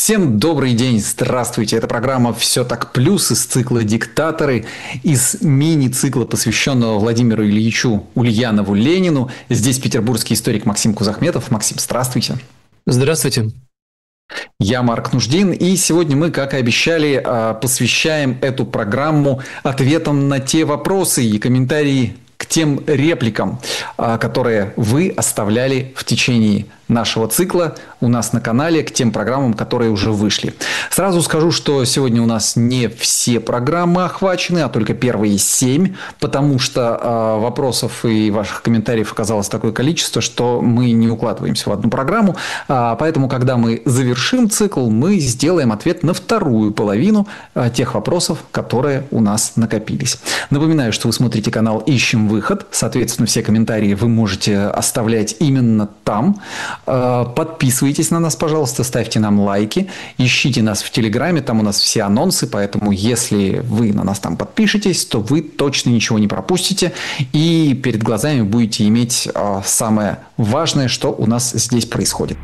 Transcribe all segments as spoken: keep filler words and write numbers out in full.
Всем добрый день, здравствуйте. Это программа «Все так плюс» из цикла «Диктаторы», из мини-цикла, посвященного Владимиру Ильичу Ульянову Ленину. Здесь петербургский историк Максим Кузахметов. Максим, здравствуйте. Здравствуйте. Я Марк Нуждин, и сегодня мы, как и обещали, посвящаем эту программу ответам на те вопросы и комментарии к тем репликам, которые вы оставляли в течение нашего цикла у нас на канале, к тем программам, которые уже вышли. Сразу скажу, что сегодня у нас не все программы охвачены, а только первые семь, потому что э, вопросов и ваших комментариев оказалось такое количество, что мы не укладываемся в одну программу. А, поэтому, когда мы завершим цикл, мы сделаем ответ на вторую половину э, тех вопросов, которые у нас накопились. Напоминаю, что вы смотрите канал «Ищем выход». Соответственно, все комментарии вы можете оставлять именно там. Подписывайтесь на нас, пожалуйста, ставьте нам лайки, ищите нас в Телеграме, там у нас все анонсы, поэтому если вы на нас там подпишетесь, то вы точно ничего не пропустите и перед глазами будете иметь самое важное, что у нас здесь происходит.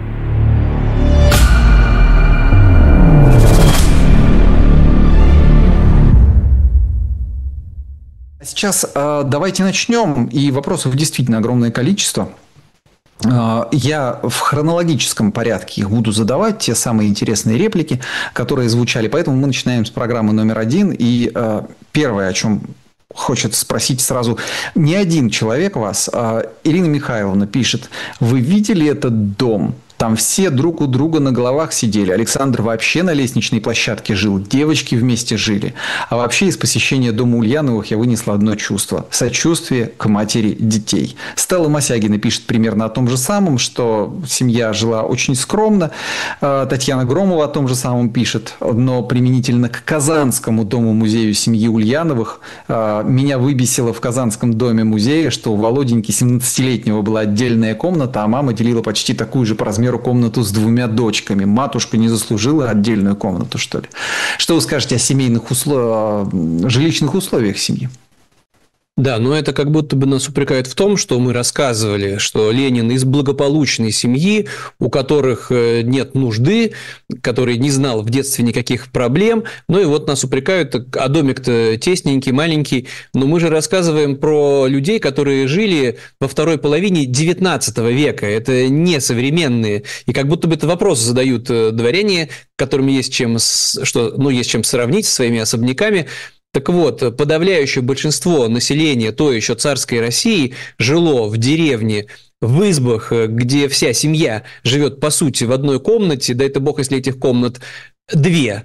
Сейчас давайте начнем, и вопросов действительно огромное количество. Я в хронологическом порядке их буду задавать, те самые интересные реплики, которые звучали. Поэтому мы начинаем с программы номер один. И первое, о чем хочется спросить сразу не один человек вас. Ирина Михайловна пишет: вы видели этот дом? Там все друг у друга на головах сидели. Александр вообще на лестничной площадке жил. Девочки вместе жили. А вообще из посещения дома Ульяновых я вынесла одно чувство. Сочувствие к матери детей. Стелла Мосягина пишет примерно о том же самом, что семья жила очень скромно. Татьяна Громова о том же самом пишет. Но применительно к Казанскому дому-музею семьи Ульяновых меня выбесило в Казанском доме-музее, что у Володеньки семнадцатилетнего была отдельная комната, а мама делила почти такую же по размеру комнату с двумя дочками. Матушка не заслужила отдельную комнату, что ли? Что вы скажете о семейных условиях, жилищных условиях семьи? Да, но это как будто бы нас упрекают в том, что мы рассказывали, что Ленин из благополучной семьи, у которых нет нужды, который не знал в детстве никаких проблем. Ну и вот нас упрекают, а домик-то тесненький, маленький. Но мы же рассказываем про людей, которые жили во второй половине девятнадцатого века. Это не современные. И как будто бы это вопрос задают дворяне, которым есть чем, что, ну, есть чем сравнить со своими особняками. Так вот, подавляющее большинство населения той еще царской России жило в деревне, в избах, где вся семья живет, по сути, в одной комнате, да это бог, если этих комнат две.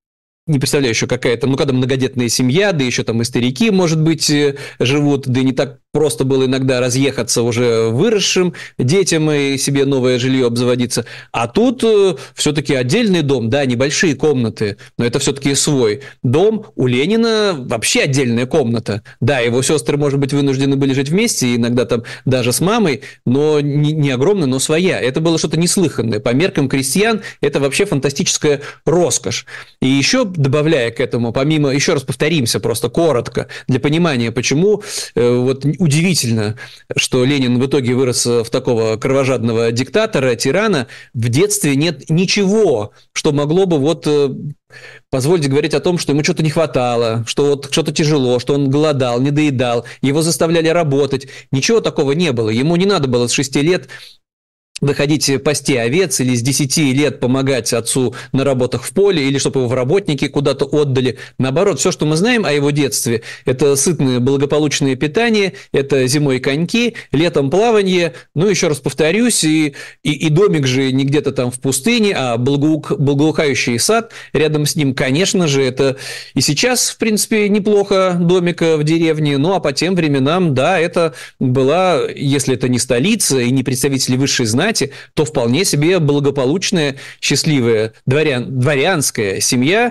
Не представляю еще какая-то, ну, когда многодетная семья, да еще там и старики, может быть, живут, да и не так просто было иногда разъехаться уже выросшим детям и себе новое жилье обзаводиться. А тут все-таки отдельный дом, да, небольшие комнаты, но это все-таки свой дом. У Ленина вообще отдельная комната. Да, его сестры, может быть, вынуждены были жить вместе, иногда там даже с мамой, но не, не огромная, но своя. Это было что-то неслыханное. По меркам крестьян это вообще фантастическая роскошь. И еще добавляя к этому, помимо, еще раз повторимся просто коротко, для понимания, почему э, вот удивительно, что Ленин в итоге вырос в такого кровожадного диктатора, тирана. В детстве нет ничего, что могло бы вот э, позволить говорить о том, что ему что-то не хватало, что вот что-то тяжело, что он голодал, не доедал, его заставляли работать. Ничего такого не было. Ему не надо было с шести лет выходить пасти овец или с десяти лет помогать отцу на работах в поле, или чтобы его в работники куда-то отдали. Наоборот, все, что мы знаем о его детстве, это сытное благополучное питание, это зимой коньки, летом плавание, ну, еще раз повторюсь, и, и, и домик же не где-то там в пустыне, а благоух, благоухающий сад рядом с ним, конечно же, это и сейчас, в принципе, неплохо домик в деревне, ну, а по тем временам, да, это была, если это не столица и не представители высшей знати, то вполне себе благополучная, счастливая дворян, дворянская семья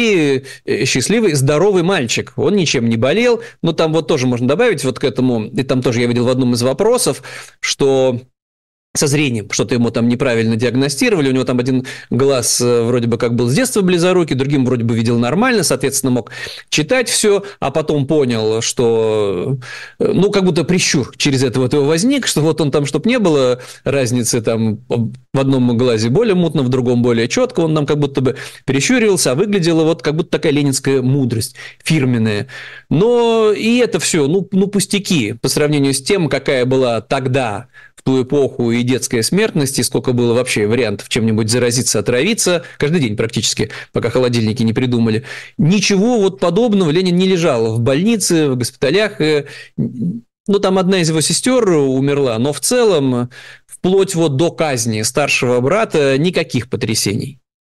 и счастливый, здоровый мальчик. Он ничем не болел, но там вот тоже можно добавить вот к этому, и там тоже я видел в одном из вопросов, что со зрением, что-то ему там неправильно диагностировали, у него там один глаз вроде бы как был с детства близорукий, другим вроде бы видел нормально, соответственно, мог читать все, а потом понял, что, ну, как будто прищур через это вот его возник, что вот он там, чтобы не было разницы там в одном глазе более мутно, в другом более четко, он нам как будто бы прищуривался, а выглядело вот как будто такая ленинская мудрость фирменная. Но и это все, ну, ну пустяки по сравнению с тем, какая была тогда, в ту эпоху, и детская смертность, и сколько было вообще вариантов чем-нибудь заразиться, отравиться, каждый день практически, пока холодильники не придумали. Ничего вот подобного Ленин не лежал в больнице, в госпиталях. Ну, там одна из его сестер умерла, но в целом, вплоть вот до казни старшего брата, никаких потрясений.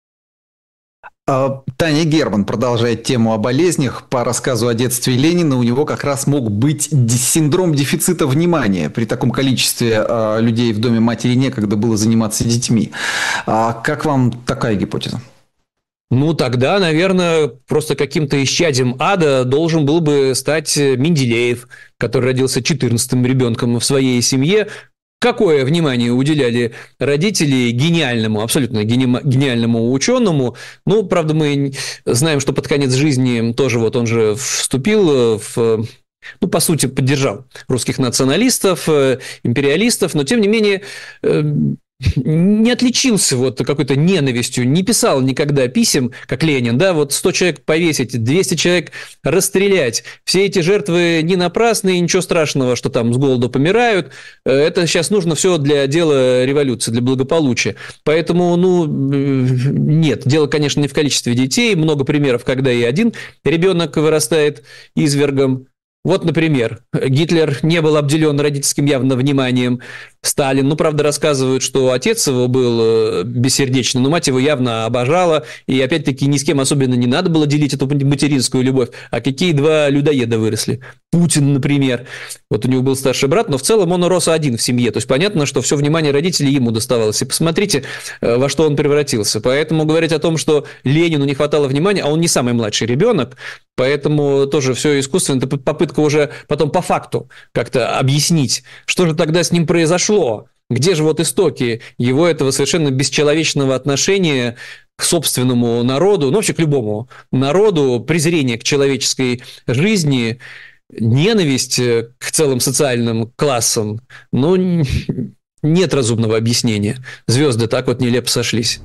Таня Герман продолжает тему о болезнях. По рассказу о детстве Ленина у него как раз мог быть синдром дефицита внимания. При таком количестве людей в доме матери некогда было заниматься детьми. Как вам такая гипотеза? Ну, тогда, наверное, просто каким-то исчадием ада должен был бы стать Менделеев, который родился четырнадцатым ребенком в своей семье. Какое внимание уделяли родители гениальному, абсолютно гениальному ученому? Ну, правда, мы знаем, что под конец жизни тоже вот он же вступил в... Ну, по сути, поддержал русских националистов, империалистов, но, тем не менее, не отличился вот какой-то ненавистью, не писал никогда писем, как Ленин, да, вот сто человек повесить, двести человек расстрелять, все эти жертвы не напрасные, ничего страшного, что там с голоду помирают, это сейчас нужно все для дела революции, для благополучия, поэтому, ну, нет, дело, конечно, не в количестве детей, много примеров, когда и один ребенок вырастает извергом. Вот, например, Гитлер не был обделен родительским явно вниманием. Сталин, ну, правда, рассказывают, что отец его был бессердечный, но мать его явно обожала, и, опять-таки, ни с кем особенно не надо было делить эту материнскую любовь. А какие два людоеда выросли? Путин, например. Вот у него был старший брат, но в целом он рос один в семье. То есть понятно, что все внимание родителей ему доставалось. И посмотрите, во что он превратился. Поэтому говорить о том, что Ленину не хватало внимания, а он не самый младший ребенок, поэтому тоже все искусственно. Это попытка уже потом по факту как-то объяснить, что же тогда с ним произошло. Где же вот истоки его этого совершенно бесчеловечного отношения к собственному народу, ну вообще к любому народу, презрение к человеческой жизни, ненависть к целым социальным классам? Ну, нет разумного объяснения. Звезды так вот нелепо сошлись.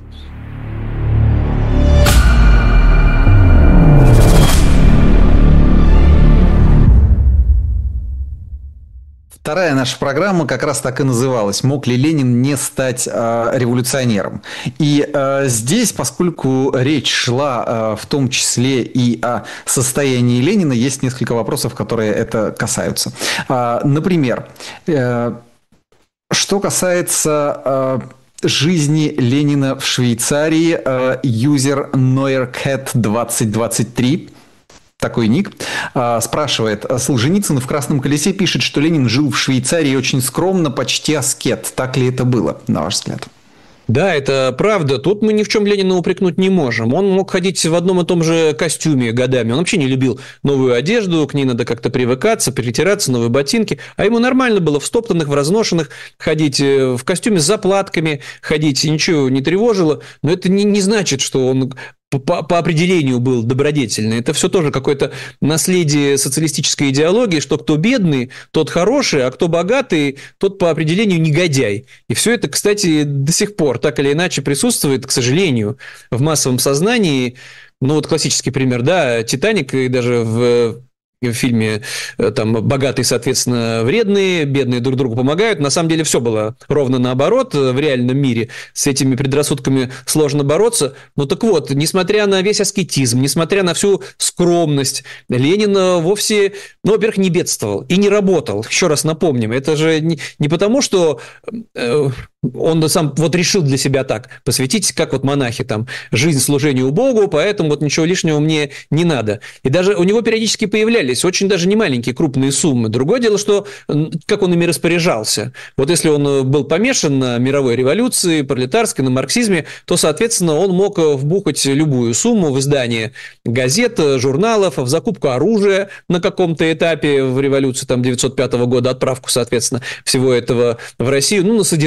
Вторая наша программа как раз так и называлась: «Мог ли Ленин не стать э, революционером?». И э, здесь, поскольку речь шла э, в том числе и о состоянии Ленина, есть несколько вопросов, которые это касаются. Э, например, э, что касается э, жизни Ленина в Швейцарии, э, юзер Noircat двадцать двадцать три, такой ник, спрашивает: Солженицын в «Красном колесе» пишет, что Ленин жил в Швейцарии очень скромно, почти аскет. Так ли это было, на ваш взгляд? Да, это правда. Тут мы ни в чем Ленина упрекнуть не можем. Он мог ходить в одном и том же костюме годами. Он вообще не любил новую одежду, к ней надо как-то привыкаться, перетираться, новые ботинки. А ему нормально было в стоптанных, в разношенных ходить, в костюме с заплатками ходить, ничего не тревожило. Но это не, не значит, что он по, по определению был добродетельный. Это все тоже какое-то наследие социалистической идеологии, что кто бедный, тот хороший, а кто богатый, тот по определению негодяй. И все это, кстати, до сих пор так или иначе присутствует, к сожалению, в массовом сознании. Ну, вот классический пример, да, «Титаник», и даже в... в фильме там богатые, соответственно, вредные, бедные друг другу помогают. На самом деле все было ровно наоборот. В реальном мире с этими предрассудками сложно бороться. Ну так вот, несмотря на весь аскетизм, несмотря на всю скромность, Ленин вовсе, ну, во-первых, не бедствовал и не работал. Еще раз напомним, это же не, не потому, что он сам вот решил для себя так посвятить, как вот монахи, там, жизнь служению Богу, поэтому вот ничего лишнего мне не надо. И даже у него периодически появлялись очень даже не маленькие, крупные суммы. Другое дело, что как он ими распоряжался. Вот если он был помешан на мировой революции, пролетарской, на марксизме, то, соответственно, он мог вбухать любую сумму в издание газет, журналов, в закупку оружия на каком-то этапе в революции там, девятьсот пятого года, отправку, соответственно, всего этого в Россию, ну, на содержание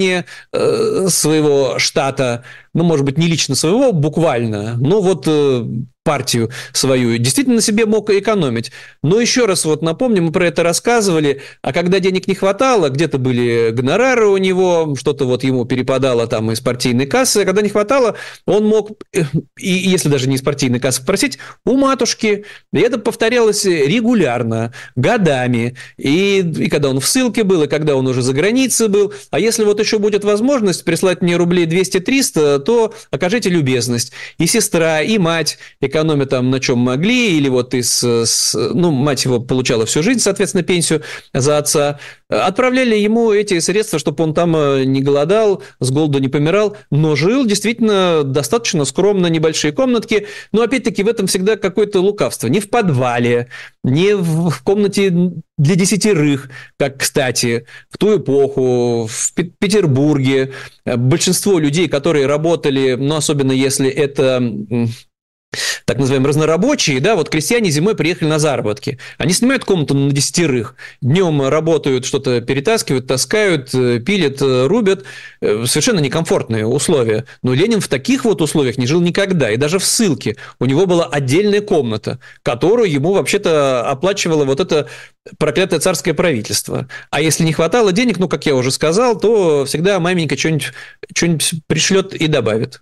управление э, своего штата, ну, может быть, не лично своего буквально, но вот э, партию свою, действительно на себе мог экономить. Но еще раз вот напомню, мы про это рассказывали, а когда денег не хватало, где-то были гонорары у него, что-то вот ему перепадало там из партийной кассы, а когда не хватало, он мог, и если даже не из партийной кассы просить, у матушки. И это повторялось регулярно, годами. И, и когда он в ссылке был, и когда он уже за границей был. А если вот еще будет возможность прислать мне рублей двести-триста, то окажите любезность. И сестра, и мать экономя там на чем могли, или вот из... Ну, мать его получала всю жизнь, соответственно, пенсию за отца. Отправляли ему эти средства, чтобы он там не голодал, с голоду не помирал, но жил действительно достаточно скромно, небольшие комнатки. Но, опять-таки, в этом всегда какое-то лукавство. Не в подвале, не в комнате для десятерых, как, кстати, в ту эпоху, в Петербурге. Большинство людей, которые работали, ну, особенно если это... так называемые разнорабочие, да, вот крестьяне зимой приехали на заработки. Они снимают комнату на десятерых, днем работают, что-то перетаскивают, таскают, пилят, рубят. Совершенно некомфортные условия. Но Ленин в таких вот условиях не жил никогда. И даже в ссылке у него была отдельная комната, которую ему вообще-то оплачивало вот это проклятое царское правительство. А если не хватало денег, ну, как я уже сказал, то всегда маменька что-нибудь, что-нибудь пришлет и добавит.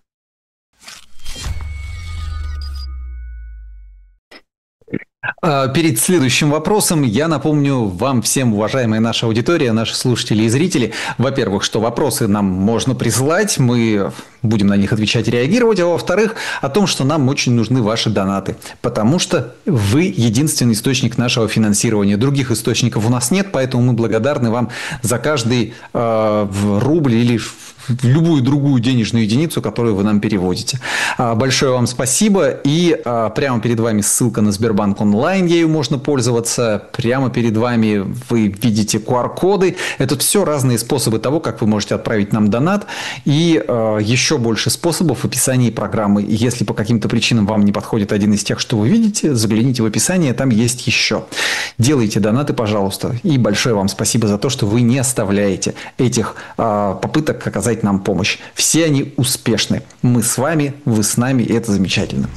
Перед следующим вопросом я напомню вам всем, уважаемая наша аудитория, наши слушатели и зрители, во-первых, что вопросы нам можно присылать, мы будем на них отвечать и реагировать, а во-вторых, о том, что нам очень нужны ваши донаты, потому что вы единственный источник нашего финансирования. Других источников у нас нет, поэтому мы благодарны вам за каждый э, рубль или в любую другую денежную единицу, которую вы нам переводите. Большое вам спасибо. И прямо перед вами ссылка на Сбербанк онлайн, ею можно пользоваться. Прямо перед вами вы видите ку ар коды. Это все разные способы того, как вы можете отправить нам донат. И еще больше способов в описании программы. Если по каким-то причинам вам не подходит один из тех, что вы видите, загляните в описание, там есть еще. Делайте донаты, пожалуйста. И большое вам спасибо за то, что вы не оставляете этих попыток оказать нам помощь. Все они успешны. Мы с вами, вы с нами, и это замечательно.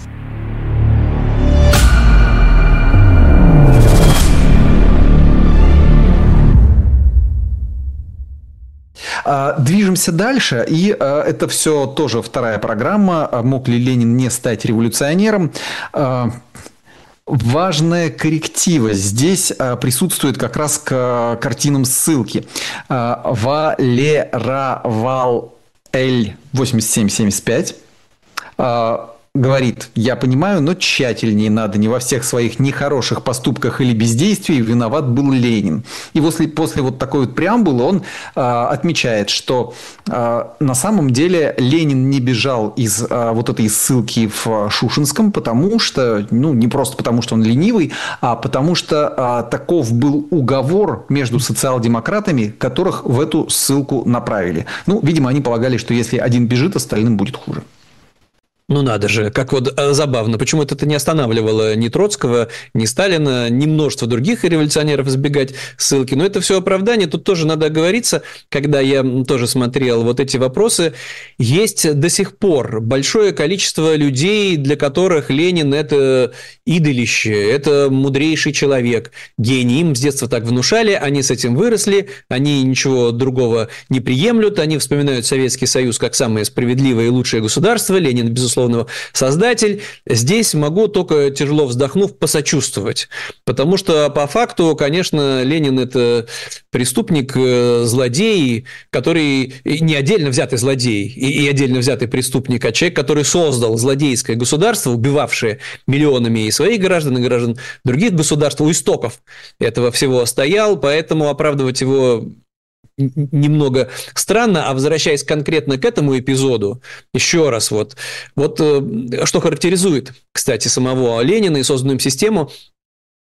Движемся дальше, и это все тоже вторая программа. Мог ли Ленин не стать революционером? Важная корректива здесь присутствует как раз к картинам ссылки. Валеравал Эль восемьдесят семь семьдесят пять говорит: я понимаю, но тщательнее надо, не во всех своих нехороших поступках или бездействии виноват был Ленин. И после, после вот такой вот преамбулы он а, отмечает, что а, на самом деле Ленин не бежал из а, вот этой ссылки в Шушинском, потому что, ну, не просто потому, что он ленивый, а потому что а, таков был уговор между социал-демократами, которых в эту ссылку направили. Ну, видимо, они полагали, что если один бежит, остальным будет хуже. Ну, надо же, как вот забавно. Почему-то это не останавливало ни Троцкого, ни Сталина, ни множество других революционеров избегать ссылки. Но это все оправдание. Тут тоже надо оговориться, когда я тоже смотрел вот эти вопросы. Есть до сих пор большое количество людей, для которых Ленин – это идолище, это мудрейший человек, гений. Им с детства так внушали, они с этим выросли, они ничего другого не приемлют, они вспоминают Советский Союз как самое справедливое и лучшее государство. Ленин, безусловно, создатель. Здесь могу только, тяжело вздохнув, посочувствовать. Потому что по факту, конечно, Ленин – это преступник, злодей, который не отдельно взятый злодей и отдельно взятый преступник, а человек, который создал злодейское государство, убивавшее миллионами и своих граждан, и граждан других государств, у истоков этого всего стоял, поэтому оправдывать его немного странно. А возвращаясь конкретно к этому эпизоду, еще раз, вот, вот что характеризует, кстати, самого Ленина и созданную им систему,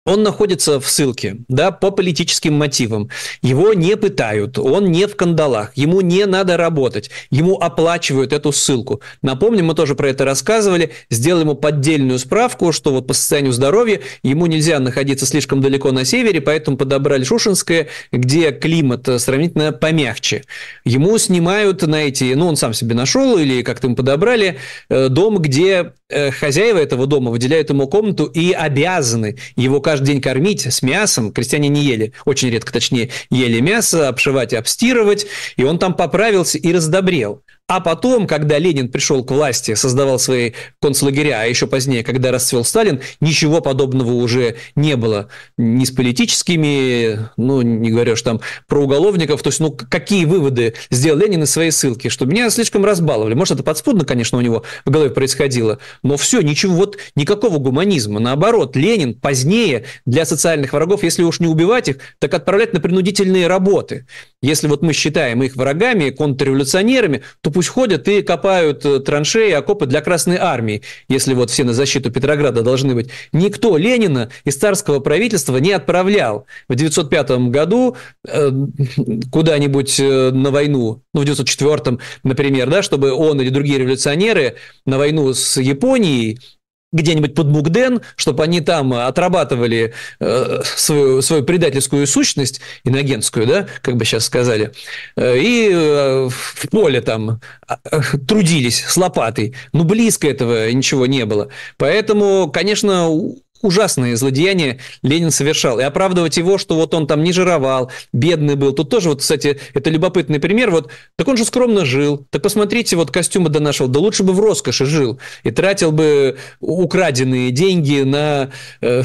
Он находится в ссылке, да, по политическим мотивам. Его не пытают, он не в кандалах, ему не надо работать, ему оплачивают эту ссылку. Напомню, мы тоже про это рассказывали, сделали ему поддельную справку, что вот по состоянию здоровья ему нельзя находиться слишком далеко на севере, поэтому подобрали Шушинское, где климат сравнительно помягче. Ему снимают на эти, ну, он сам себе нашел или как-то ему подобрали, дом, где хозяева этого дома выделяют ему комнату и обязаны его каждый день кормить с мясом. Крестьяне не ели, очень редко, точнее, ели мясо, обшивать и обстирывать, и он там поправился и раздобрел. А потом, когда Ленин пришел к власти, создавал свои концлагеря, а еще позднее, когда расцвел Сталин, ничего подобного уже не было. Ни с политическими, ну, не говоря уж там про уголовников. То есть, ну, какие выводы сделал Ленин из своей ссылки? Что меня слишком разбаловали. Может, это подспудно, конечно, у него в голове происходило, но все, ничего, вот никакого гуманизма. Наоборот, Ленин позднее для социальных врагов, если уж не убивать их, так отправлять на принудительные работы. Если вот мы считаем их врагами, контрреволюционерами, то пусть ходят и копают траншеи, окопы для Красной Армии, если вот все на защиту Петрограда должны быть. Никто Ленина из царского правительства не отправлял в девятьсот пятом году э, куда-нибудь на войну, ну, в девятьсот четвёртом, например, да, чтобы он или другие революционеры на войну с Японией где-нибудь под Мукден, чтобы они там отрабатывали э, свою, свою предательскую сущность, инагентскую, да, как бы сейчас сказали, э, и э, в поле там э, трудились с лопатой. Ну, близко этого ничего не было. Поэтому, конечно, ужасные злодеяния Ленин совершал. И оправдывать его, что вот он там не жировал, бедный был. Тут тоже, вот, кстати, это любопытный пример. Вот, так он же скромно жил. Так посмотрите, вот костюмы донашивал. Да лучше бы в роскоши жил. И тратил бы украденные деньги на э,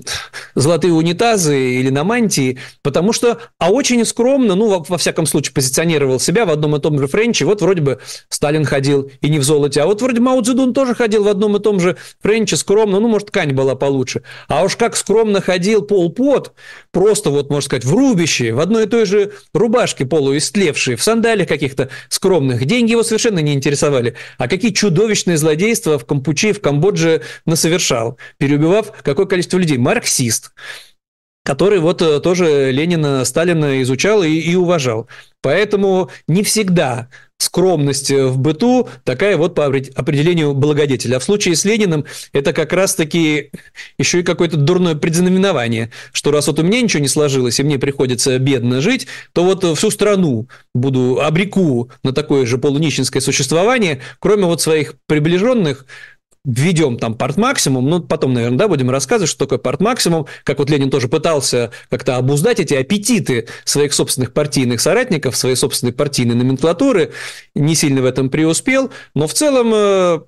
золотые унитазы или на мантии. Потому что, а очень скромно, ну, во, во всяком случае, позиционировал себя в одном и том же френче. Вот вроде бы Сталин ходил и не в золоте. А вот вроде Мао Цзэдун тоже ходил в одном и том же френче скромно. Ну, может, ткань была получше. А уж как скромно ходил Пол Пот, просто, вот, можно сказать, в рубище, в одной и той же рубашке полуистлевшей, в сандалиях каких-то скромных. Деньги его совершенно не интересовали. А какие чудовищные злодейства в Кампуче, в Камбодже насовершал, переубивав какое количество людей. Марксист, который вот тоже Ленина, Сталина изучал и, и уважал. Поэтому не всегда скромность в быту такая вот по определению благодетель. А в случае с Лениным это как раз-таки еще и какое-то дурное предзнаменование, что раз вот у меня ничего не сложилось, и мне приходится бедно жить, то вот всю страну буду обреку на такое же полунищенское существование, кроме вот своих приближенных, введем там партмаксимум, ну, потом, наверное, да, будем рассказывать, что такое партмаксимум, как вот Ленин тоже пытался как-то обуздать эти аппетиты своих собственных партийных соратников, своей собственной партийной номенклатуры, не сильно в этом преуспел, но в целом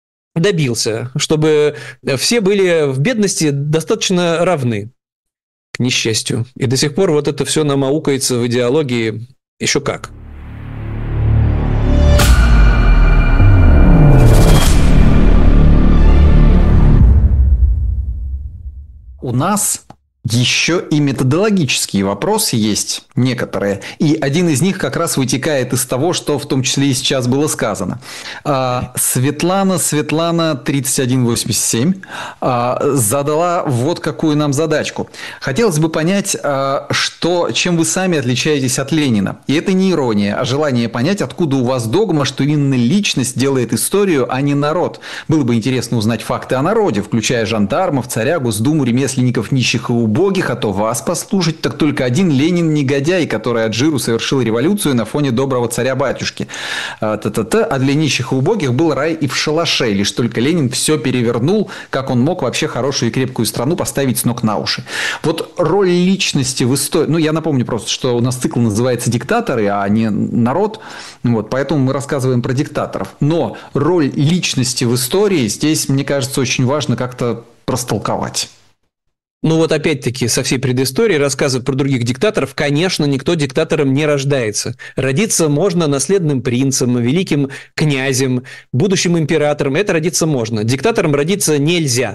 добился, чтобы все были в бедности достаточно равны, к несчастью. И до сих пор вот это все нам аукается в идеологии еще как. У нас еще и методологические вопросы есть некоторые. И один из них как раз вытекает из того, что в том числе и сейчас было сказано. Светлана, Светлана тридцать один восемьдесят семь задала вот какую нам задачку. Хотелось бы понять, что, чем вы сами отличаетесь от Ленина. И это не ирония, а желание понять, откуда у вас догма, что именно личность делает историю, а не народ. Было бы интересно узнать факты о народе, включая жандармов, царя, Госдуму, ремесленников, нищих и убогих. Убогих, а то вас послушать, так только один Ленин негодяй, который от жиру совершил революцию на фоне доброго царя-батюшки. Та-та-та. А для нищих и убогих был рай и в шалаше. Лишь только Ленин все перевернул, как он мог вообще хорошую и крепкую страну поставить с ног на уши. Вот роль личности в истории... Ну, я напомню просто, что у нас цикл называется «Диктаторы», а не «Народ». Вот, поэтому мы рассказываем про диктаторов. Но роль личности в истории здесь, мне кажется, очень важно как-то растолковать. Ну вот опять-таки со всей предысторией рассказывать про других диктаторов, конечно, никто диктатором не рождается. Родиться можно наследным принцем, великим князем, будущим императором. Это родиться можно. Диктатором родиться нельзя.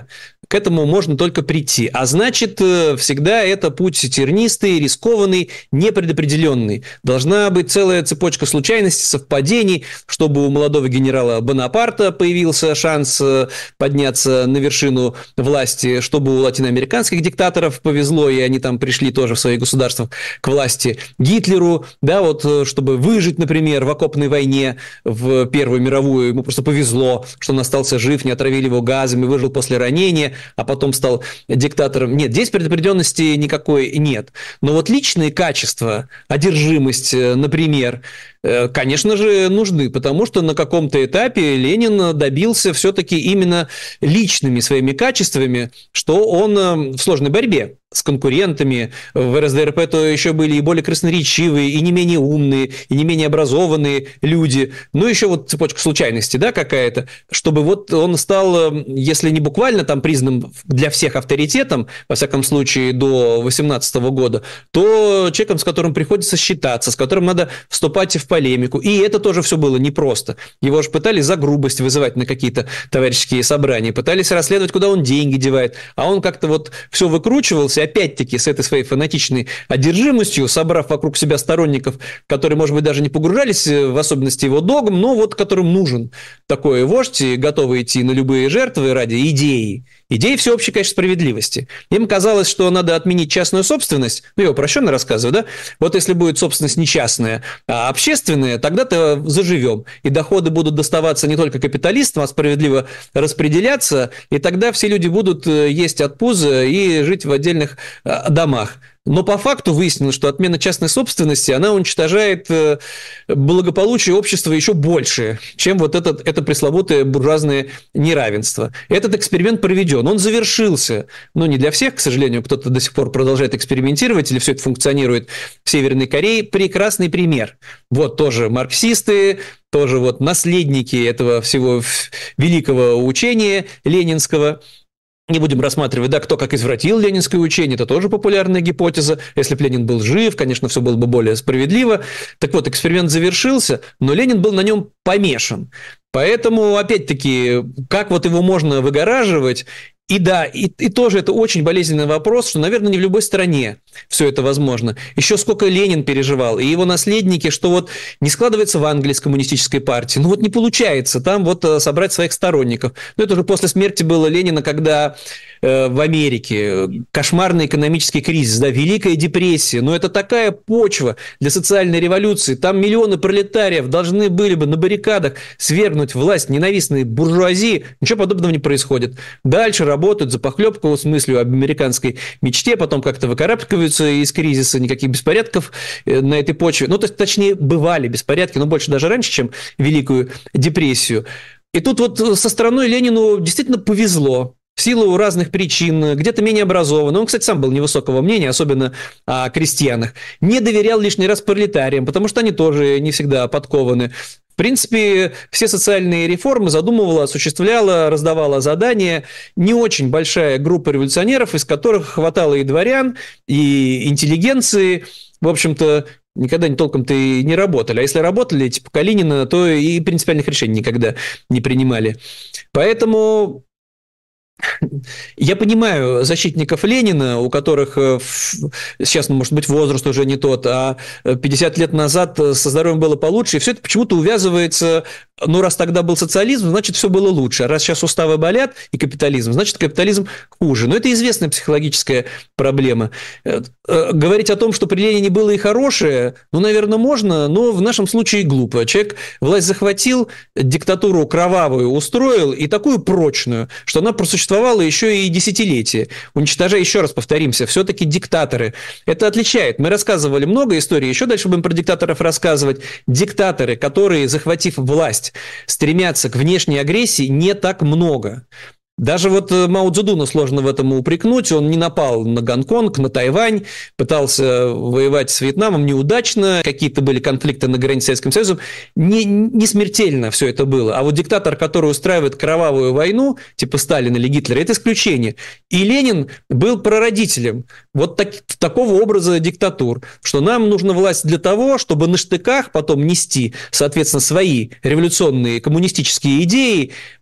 к этому можно только прийти. А значит, всегда это путь тернистый, рискованный, непредопределенный. Должна быть целая цепочка случайностей, совпадений, чтобы у молодого генерала Бонапарта появился шанс подняться на вершину власти, чтобы у латиноамериканских диктаторов повезло, и они там пришли тоже в своих государствах к власти. Гитлеру, да, вот, чтобы выжить, например, в окопной войне в Первую мировую, ему просто повезло, что он остался жив, не отравили его газами, выжил после ранения, а потом стал диктатором. Нет, здесь предопределенности никакой нет. Но вот личные качества, одержимость, например, конечно же, нужны, потому что на каком-то этапе Ленин добился все-таки именно личными своими качествами, что он в сложной борьбе с конкурентами в РСДРП то еще были и более красноречивые, и не менее умные, и не менее образованные люди. Ну, еще вот цепочка случайностей, да, какая-то, чтобы вот он стал, если не буквально там признанным для всех авторитетом, во всяком случае, до восемнадцатого года, то человеком, с которым приходится считаться, с которым надо вступать в полемику. И это тоже все было непросто. Его же пытались за грубость вызывать на какие-то товарищеские собрания, пытались расследовать, куда он деньги девает, а он как-то вот все выкручивался, опять-таки, с этой своей фанатичной одержимостью, собрав вокруг себя сторонников, которые, может быть, даже не погружались в особенности его догм, но вот которым нужен такой вождь, готовый идти на любые жертвы ради идеи. Идеи всеобщей, конечно, справедливости. Им казалось, что надо отменить частную собственность, ну, я упрощенно рассказываю, да? Вот если будет собственность не частная, а общественная, тогда-то заживем, и доходы будут доставаться не только капиталистам, а справедливо распределяться, и тогда все люди будут есть от пуза и жить в отдельных домах. Но по факту выяснилось, что отмена частной собственности, она уничтожает благополучие общества еще больше, чем вот этот, это пресловутое буржуазное неравенство. Этот эксперимент проведен, он завершился. Но не для всех, к сожалению, кто-то до сих пор продолжает экспериментировать, или все это функционирует в Северной Корее. Прекрасный пример. Вот тоже марксисты, тоже вот наследники этого всего великого учения ленинского. Не будем рассматривать, да, кто как извратил ленинское учение, это тоже популярная гипотеза. Если бы Ленин был жив, конечно, все было бы более справедливо. Так вот, эксперимент завершился, но Ленин был на нем помешан. Поэтому, опять-таки, как вот его можно выгораживать? И да, и, и тоже это очень болезненный вопрос, что, наверное, не в любой стране все это возможно. Еще сколько Ленин переживал, и его наследники, что вот не складывается в Англии с коммунистической партией, ну вот не получается там вот собрать своих сторонников. Ну это уже после смерти было Ленина, когда э, в Америке кошмарный экономический кризис, да, Великая депрессия, но это такая почва для социальной революции, там миллионы пролетариев должны были бы на баррикадах свергнуть власть ненавистной буржуазии, ничего подобного не происходит. Дальше работают за похлебку с мыслью об американской мечте, потом как-то выкарабкиваются из кризиса, никаких беспорядков на этой почве. Ну, то есть, точнее, бывали беспорядки, но больше даже раньше, чем Великую депрессию. И тут вот со стороной Ленину действительно повезло. В силу разных причин, где-то менее образованный. Он, кстати, сам был невысокого мнения, особенно о крестьянах. Не доверял лишний раз пролетариям, потому что они тоже не всегда подкованы. В принципе, все социальные реформы задумывала, осуществляла, раздавала задания не очень большая группа революционеров, из которых хватало и дворян, и интеллигенции. В общем-то, никогда не толком-то и не работали. А если работали, типа Калинина, то и принципиальных решений никогда не принимали. Поэтому я понимаю защитников Ленина, у которых сейчас, может быть, возраст уже не тот, а пятьдесят лет назад со здоровьем было получше, и все это почему-то увязывается, ну, раз тогда был социализм, значит, все было лучше, а раз сейчас уставы болят и капитализм, значит, капитализм хуже. Но это известная психологическая проблема. Говорить о том, что при Ленине было и хорошее, ну, наверное, можно, но в нашем случае глупо. Человек власть захватил, диктатуру кровавую устроил, и такую прочную, что она просуществовала еще и десятилетия, уничтожая, еще раз повторимся, все-таки диктаторы. Это отличает. Мы рассказывали много историй, еще дальше будем про диктаторов рассказывать. Диктаторы, которые, захватив власть, стремятся к внешней агрессии, не так много. Даже вот Мао Цзэдуна сложно в этом упрекнуть. Он не напал на Гонконг, на Тайвань, пытался воевать с Вьетнамом неудачно, какие-то были конфликты на границе с Советским Союзом. Не, не смертельно все это было. А вот диктатор, который устраивает кровавую войну, типа Сталина или Гитлера, это исключение. И Ленин был прародителем вот так, такого образа диктатур, что нам нужна власть для того, чтобы на штыках потом нести, соответственно, свои революционные коммунистические идеи,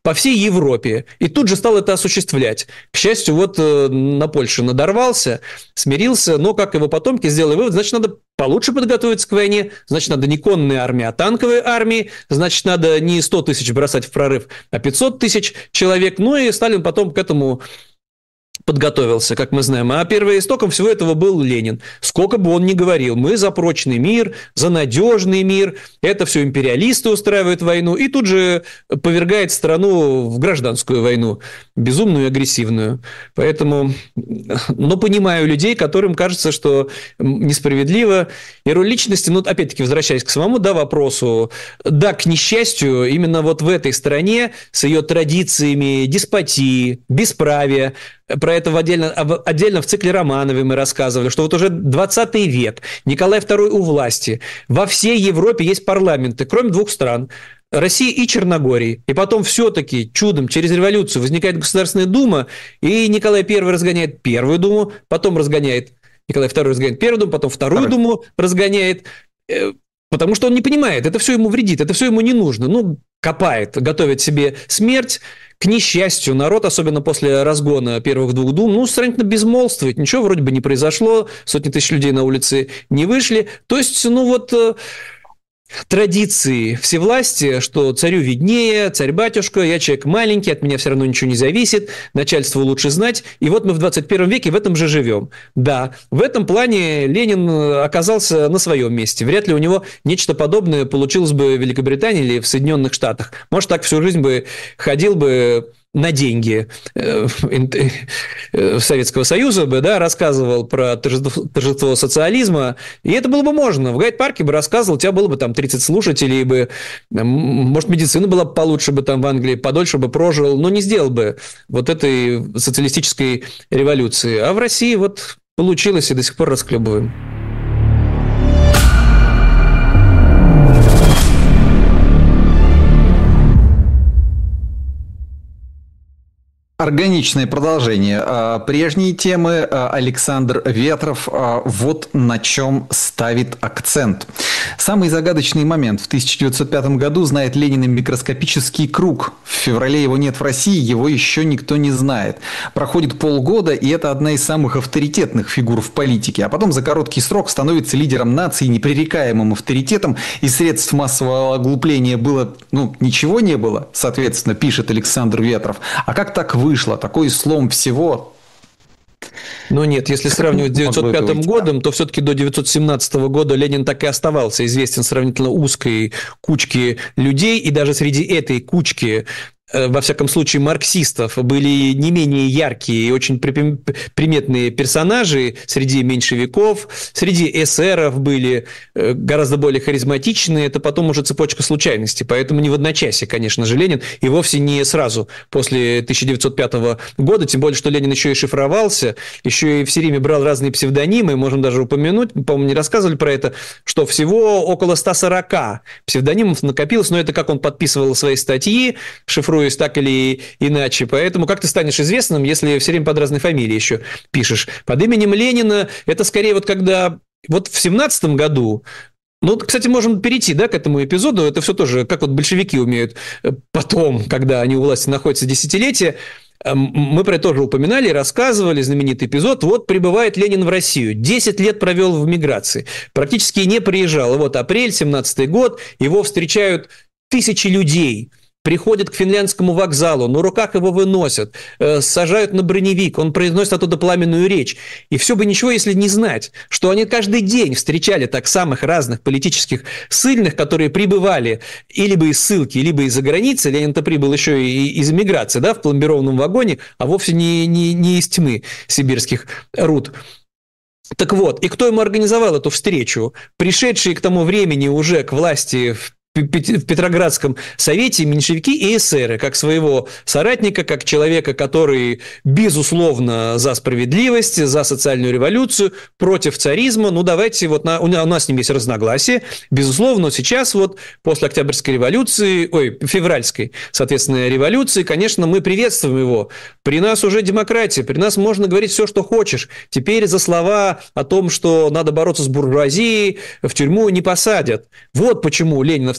по всей Европе. И тут же стал это осуществлять. К счастью, вот на Польшу надорвался, смирился, но, как его потомки, сделали вывод, значит, надо получше подготовиться к войне, значит, надо не конная армия, а танковые армии, значит, надо не сто тысяч бросать в прорыв, а пятьсот тысяч человек. Ну и Сталин потом к этому подготовился, как мы знаем. А первоистоком всего этого был Ленин. Сколько бы он ни говорил, мы за прочный мир, за надежный мир, это все империалисты устраивают войну, и тут же повергает страну в гражданскую войну, безумную и агрессивную. Поэтому, но понимаю людей, которым кажется, что несправедливо. И роль личности, ну, опять-таки, возвращаясь к самому, да, вопросу, да, к несчастью, именно вот в этой стране с ее традициями деспотии, бесправия, про это в отдельно, отдельно в цикле Романовой мы рассказывали, что вот уже двадцатый век, Николай второй у власти, во всей Европе есть парламенты, кроме двух стран, России и Черногории. И потом все-таки чудом через революцию возникает Государственная Дума, и Николай Первый разгоняет Первую Думу, потом разгоняет, Николай Второй разгоняет Первую Думу, потом Вторую Второй. Думу разгоняет, потому что он не понимает, это все ему вредит, это все ему не нужно. Ну, копает, готовит себе смерть. К несчастью, народ, особенно после разгона первых двух дум, ну, сравнительно безмолвствует. Ничего вроде бы не произошло, сотни тысяч людей на улице не вышли. То есть, ну вот, традиции всевластия, что царю виднее, царь-батюшка, я человек маленький, от меня все равно ничего не зависит, начальству лучше знать. И вот мы в двадцать первом веке в этом же живем. Да, в этом плане Ленин оказался на своем месте. Вряд ли у него нечто подобное получилось бы в Великобритании или в Соединенных Штатах. Может, так всю жизнь бы ходил бы на деньги Советского Союза бы, да, рассказывал про торжество, торжество социализма, и это было бы можно. В гайд-парке бы рассказывал, у тебя было бы там тридцать слушателей, бы, может, медицина была бы получше бы там в Англии, подольше бы прожил, но не сделал бы вот этой социалистической революции. А в России вот получилось, и до сих пор расхлебываем. Органичное продолжение. Прежние темы Александр Ветров вот на чем ставит акцент. Самый загадочный момент. В тысяча девятьсот пятом году знает Ленин микроскопический круг. В феврале его нет в России, его еще никто не знает. Проходит полгода, и это одна из самых авторитетных фигур в политике. А потом за короткий срок становится лидером нации, непререкаемым авторитетом, и средств массового оглупления было, ну, ничего не было, соответственно, пишет Александр Ветров. А как так вышло? Такой слом всего. Но нет, если сравнивать с девятьсот пятым годом, то все-таки до девятьсот семнадцатого года Ленин так и оставался известен сравнительно узкой кучке людей, и даже среди этой кучки, во всяком случае, марксистов, были не менее яркие и очень приметные персонажи среди меньшевиков, среди эсеров были гораздо более харизматичные. Это потом уже цепочка случайностей. Поэтому не в одночасье, конечно же, Ленин, и вовсе не сразу после тысяча девятьсот пятого года, тем более, что Ленин еще и шифровался, еще и в Сирии брал разные псевдонимы, можем даже упомянуть, по-моему, не рассказывали про это, что всего около ста сорока псевдонимов накопилось, но это как он подписывал свои статьи, шифруя так или иначе. Поэтому как ты станешь известным, если все время под разной фамилией еще пишешь? Под именем Ленина это скорее вот когда... Вот в семнадцатом году... Ну, кстати, можем перейти, да, к этому эпизоду. Это все тоже, как вот большевики умеют потом, когда они у власти находятся десятилетия. Мы про это тоже упоминали, рассказывали, знаменитый эпизод. Вот прибывает Ленин в Россию. десять лет провел в эмиграции. Практически не приезжал. И вот апрель, семнадцатый год, его встречают тысячи людей. Приходят к финляндскому вокзалу, на руках его выносят, э, сажают на броневик, он произносит оттуда пламенную речь. И все бы ничего, если не знать, что они каждый день встречали так самых разных политических ссыльных, которые прибывали и либо из ссылки, либо из-за границы. Ленин-то прибыл еще и из эмиграции, да, в пломбированном вагоне, а вовсе не, не, не из тьмы сибирских руд. Так вот, и кто ему организовал эту встречу? Пришедшие к тому времени уже к власти в в Петроградском совете меньшевики и эсеры, как своего соратника, как человека, который, безусловно, за справедливость, за социальную революцию, против царизма. Ну, давайте, вот на, у нас с ним есть разногласия. Безусловно, сейчас вот после Октябрьской революции, ой, февральской, соответственно, революции, конечно, мы приветствуем его. При нас уже демократия, при нас можно говорить все, что хочешь. Теперь за слова о том, что надо бороться с буржуазией, в тюрьму не посадят. Вот почему Ленин встречался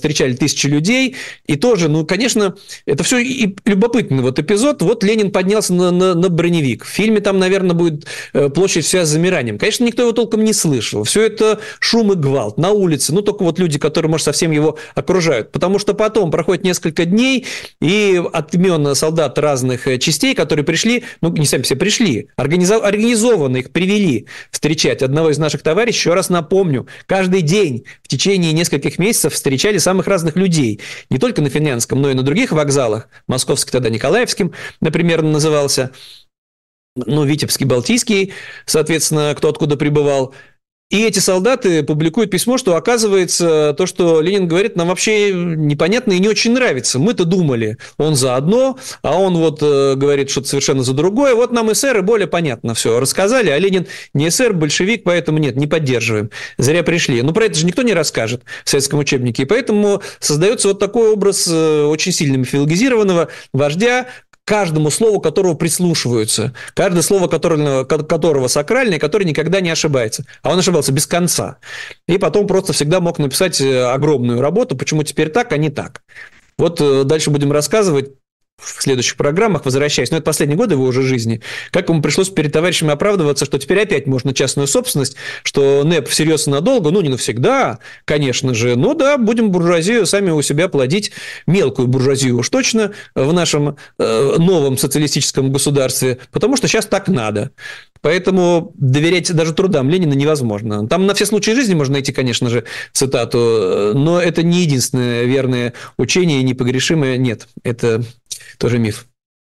встречали тысячи людей, и тоже, ну, конечно, это все и любопытный вот эпизод. Вот Ленин поднялся на, на, на броневик. В фильме там, наверное, будет площадь вся с замиранием. Конечно, никто его толком не слышал. Все это шум и гвалт на улице. Ну, только вот люди, которые, может, совсем его окружают. Потому что потом проходит несколько дней, и от имен солдат разных частей, которые пришли, ну, не сами все пришли, организованно их привели встречать одного из наших товарищей. Еще раз напомню, каждый день в течение нескольких месяцев встречали самых разных людей. Не только на Финляндском, но и на других вокзалах. Московский тогда Николаевским, например, назывался. Ну, Витебский, Балтийский, соответственно, кто откуда прибывал. И эти солдаты публикуют письмо, что, оказывается, то, что Ленин говорит, нам вообще непонятно и не очень нравится. Мы-то думали, он за одно, а он вот э, говорит что-то совершенно за другое. Вот нам эсеры более понятно все рассказали, а Ленин не эсер, большевик, поэтому нет, не поддерживаем. Зря пришли. Но про это же никто не расскажет в советском учебнике. И поэтому создается вот такой образ э, очень сильно мифологизированного вождя, каждому слову которого прислушиваются, каждое слово которого, которого сакральное, которое никогда не ошибается. А он ошибался без конца. И потом просто всегда мог написать огромную работу, почему теперь так, а не так. Вот дальше будем рассказывать в следующих программах, возвращаясь, но это последние годы его уже жизни, как ему пришлось перед товарищами оправдываться, что теперь опять можно частную собственность, что НЭП всерьез и надолго, ну, не навсегда, конечно же, но да, будем буржуазию сами у себя плодить, мелкую буржуазию уж точно в нашем э, новом социалистическом государстве, потому что сейчас так надо. Поэтому доверять даже трудам Ленина невозможно. Там на все случаи жизни можно найти, конечно же, цитату, но это не единственное верное учение и непогрешимое. Нет, это тоже миф.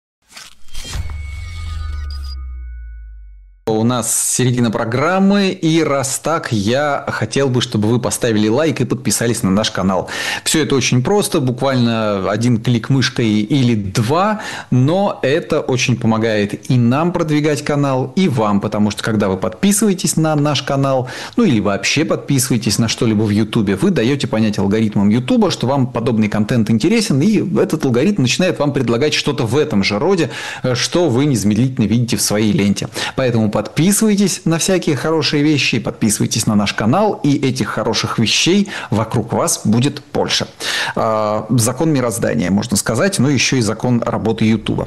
У нас середина программы, и раз так, я хотел бы, чтобы вы поставили лайк и подписались на наш канал. Все это очень просто, буквально один клик мышкой или два, но это очень помогает и нам продвигать канал, и вам, потому что когда вы подписываетесь на наш канал, ну или вообще подписываетесь на что-либо в Ютубе, вы даете понять алгоритмам Ютуба, что вам подобный контент интересен, и этот алгоритм начинает вам предлагать что-то в этом же роде, что вы незамедлительно видите в своей ленте. Поэтому подписывайтесь на всякие хорошие вещи, подписывайтесь на наш канал, и этих хороших вещей вокруг вас будет больше. Закон мироздания, можно сказать, но еще и закон работы Ютуба.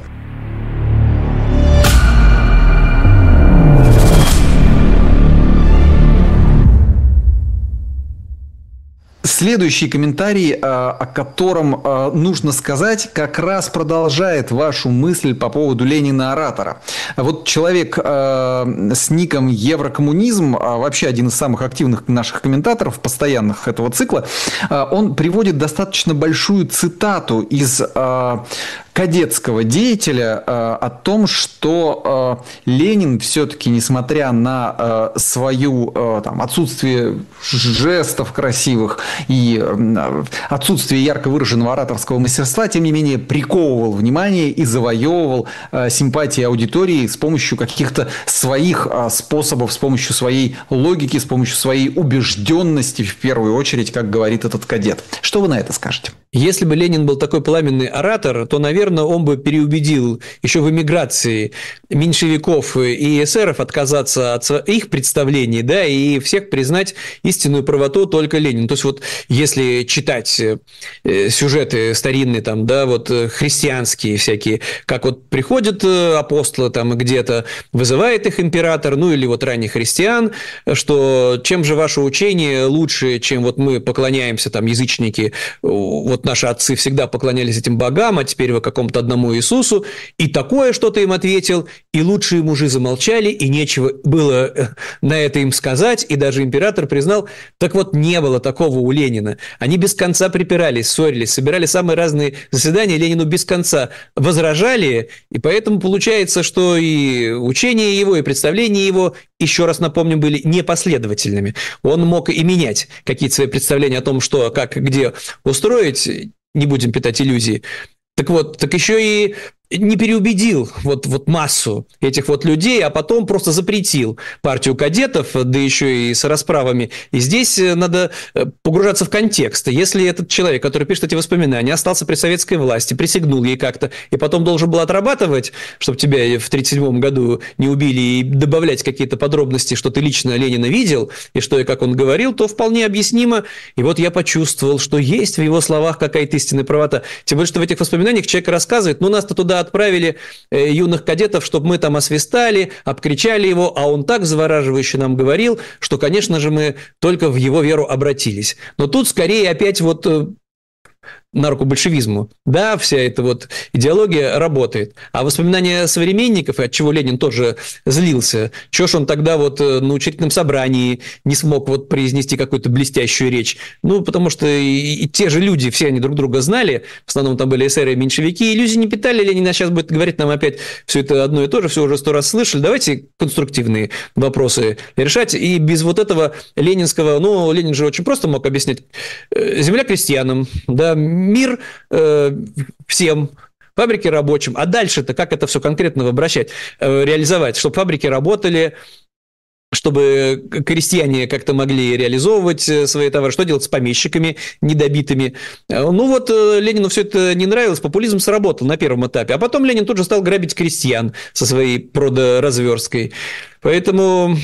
Следующий комментарий, о котором нужно сказать, как раз продолжает вашу мысль по поводу Ленина-оратора. Вот человек с ником Еврокоммунизм, вообще один из самых активных наших комментаторов, постоянных этого цикла, он приводит достаточно большую цитату из кадетского деятеля о том, что Ленин все-таки, несмотря на свою там, отсутствие жестов красивых и отсутствие ярко выраженного ораторского мастерства, тем не менее приковывал внимание и завоевывал симпатии аудитории с помощью каких-то своих способов, с помощью своей логики, с помощью своей убежденности, в первую очередь, как говорит этот кадет. Что вы на это скажете? Если бы Ленин был такой пламенный оратор, то, наверное, он бы переубедил еще в эмиграции меньшевиков и эсеров отказаться от их представлений, да, и всех признать истинную правоту только Ленин. То есть, вот если читать сюжеты старинные, там, да, вот христианские всякие, как вот приходят апостолы там где-то, вызывает их император, ну или вот ранних христиан, что чем же ваше учение лучше, чем вот мы поклоняемся, там, язычники, вот наши отцы всегда поклонялись этим богам, а теперь вы какому-то одному Иисусу, и такое что-то им ответил, и лучшие мужи замолчали, и нечего было на это им сказать, и даже император признал, так вот не было такого у Ленина. Они без конца припирались, ссорились, собирали самые разные заседания, Ленину без конца возражали, и поэтому получается, что и учения его, и представления его, еще раз напомню, были непоследовательными. Он мог и менять какие-то свои представления о том, что, как, где устроить, не будем питать иллюзии. Так вот, так еще и не переубедил вот, вот массу этих вот людей, а потом просто запретил партию кадетов, да еще и с расправами. И здесь надо погружаться в контекст. Если этот человек, который пишет эти воспоминания, остался при советской власти, присягнул ей как-то, и потом должен был отрабатывать, чтобы тебя в тысяча девятьсот тридцать седьмом году не убили, и добавлять какие-то подробности, что ты лично Ленина видел, и что и как он говорил, то вполне объяснимо. И вот я почувствовал, что есть в его словах какая-то истинная правота. Тем более, что в этих воспоминаниях человек рассказывает, ну, нас-то туда отправили э, юных кадетов, чтобы мы там освистали, обкричали его, а он так завораживающе нам говорил, что, конечно же, мы только в его веру обратились. Но тут скорее опять вот э, на руку большевизму. Да, вся эта вот идеология работает. А воспоминания современников, и от чего Ленин тоже злился, чего ж он тогда вот на учредительном собрании не смог вот произнести какую-то блестящую речь? Ну, потому что и, и те же люди, все они друг друга знали, в основном там были эсеры и меньшевики, иллюзий не питали, Ленин сейчас будет говорить нам опять все это одно и то же, все уже сто раз слышали, давайте конструктивные вопросы решать, и без вот этого ленинского, ну, Ленин же очень просто мог объяснять, земля крестьянам, да, мир э, всем, фабрики рабочим. А дальше-то как это все конкретно обращать, э, реализовать, чтобы фабрики работали, чтобы крестьяне как-то могли реализовывать свои товары, что делать с помещиками недобитыми. Ну вот Ленину все это не нравилось, популизм сработал на первом этапе, а потом Ленин тут же стал грабить крестьян со своей продоразверсткой. Поэтому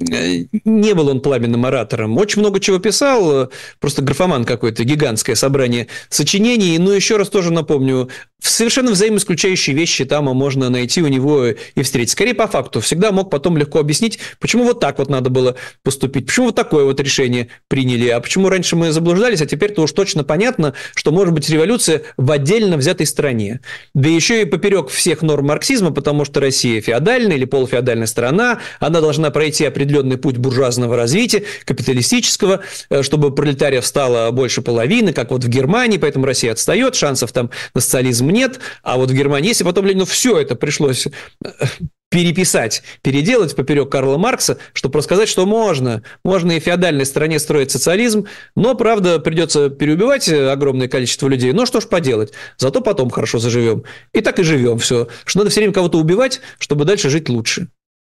не был он пламенным оратором. Очень много чего писал, просто графоман какой-то, гигантское собрание сочинений. Но еще раз тоже напомню, совершенно взаимоисключающие вещи там можно найти у него и встретить. Скорее по факту. Всегда мог потом легко объяснить, почему вот так вот надо было поступить, почему вот такое вот решение приняли, а почему раньше мы заблуждались, а теперь-то уж точно понятно, что может быть революция в отдельно взятой стране. Да еще и поперек всех норм марксизма, потому что Россия феодальная или полуфеодальная страна, она должна пройти определенный путь буржуазного развития, капиталистического, чтобы пролетариев стало больше половины, как вот в Германии, поэтому Россия отстает, шансов там на социализм нет, а вот в Германии, если потом Ленину все это пришлось переписать, переделать поперек Карла Маркса, чтобы рассказать, что можно, можно и в феодальной стране строить социализм, но, правда, придется переубивать огромное количество людей, но что ж поделать, зато потом хорошо заживем. И так и живем все, что надо все время кого-то убивать, чтобы дальше жить лучше.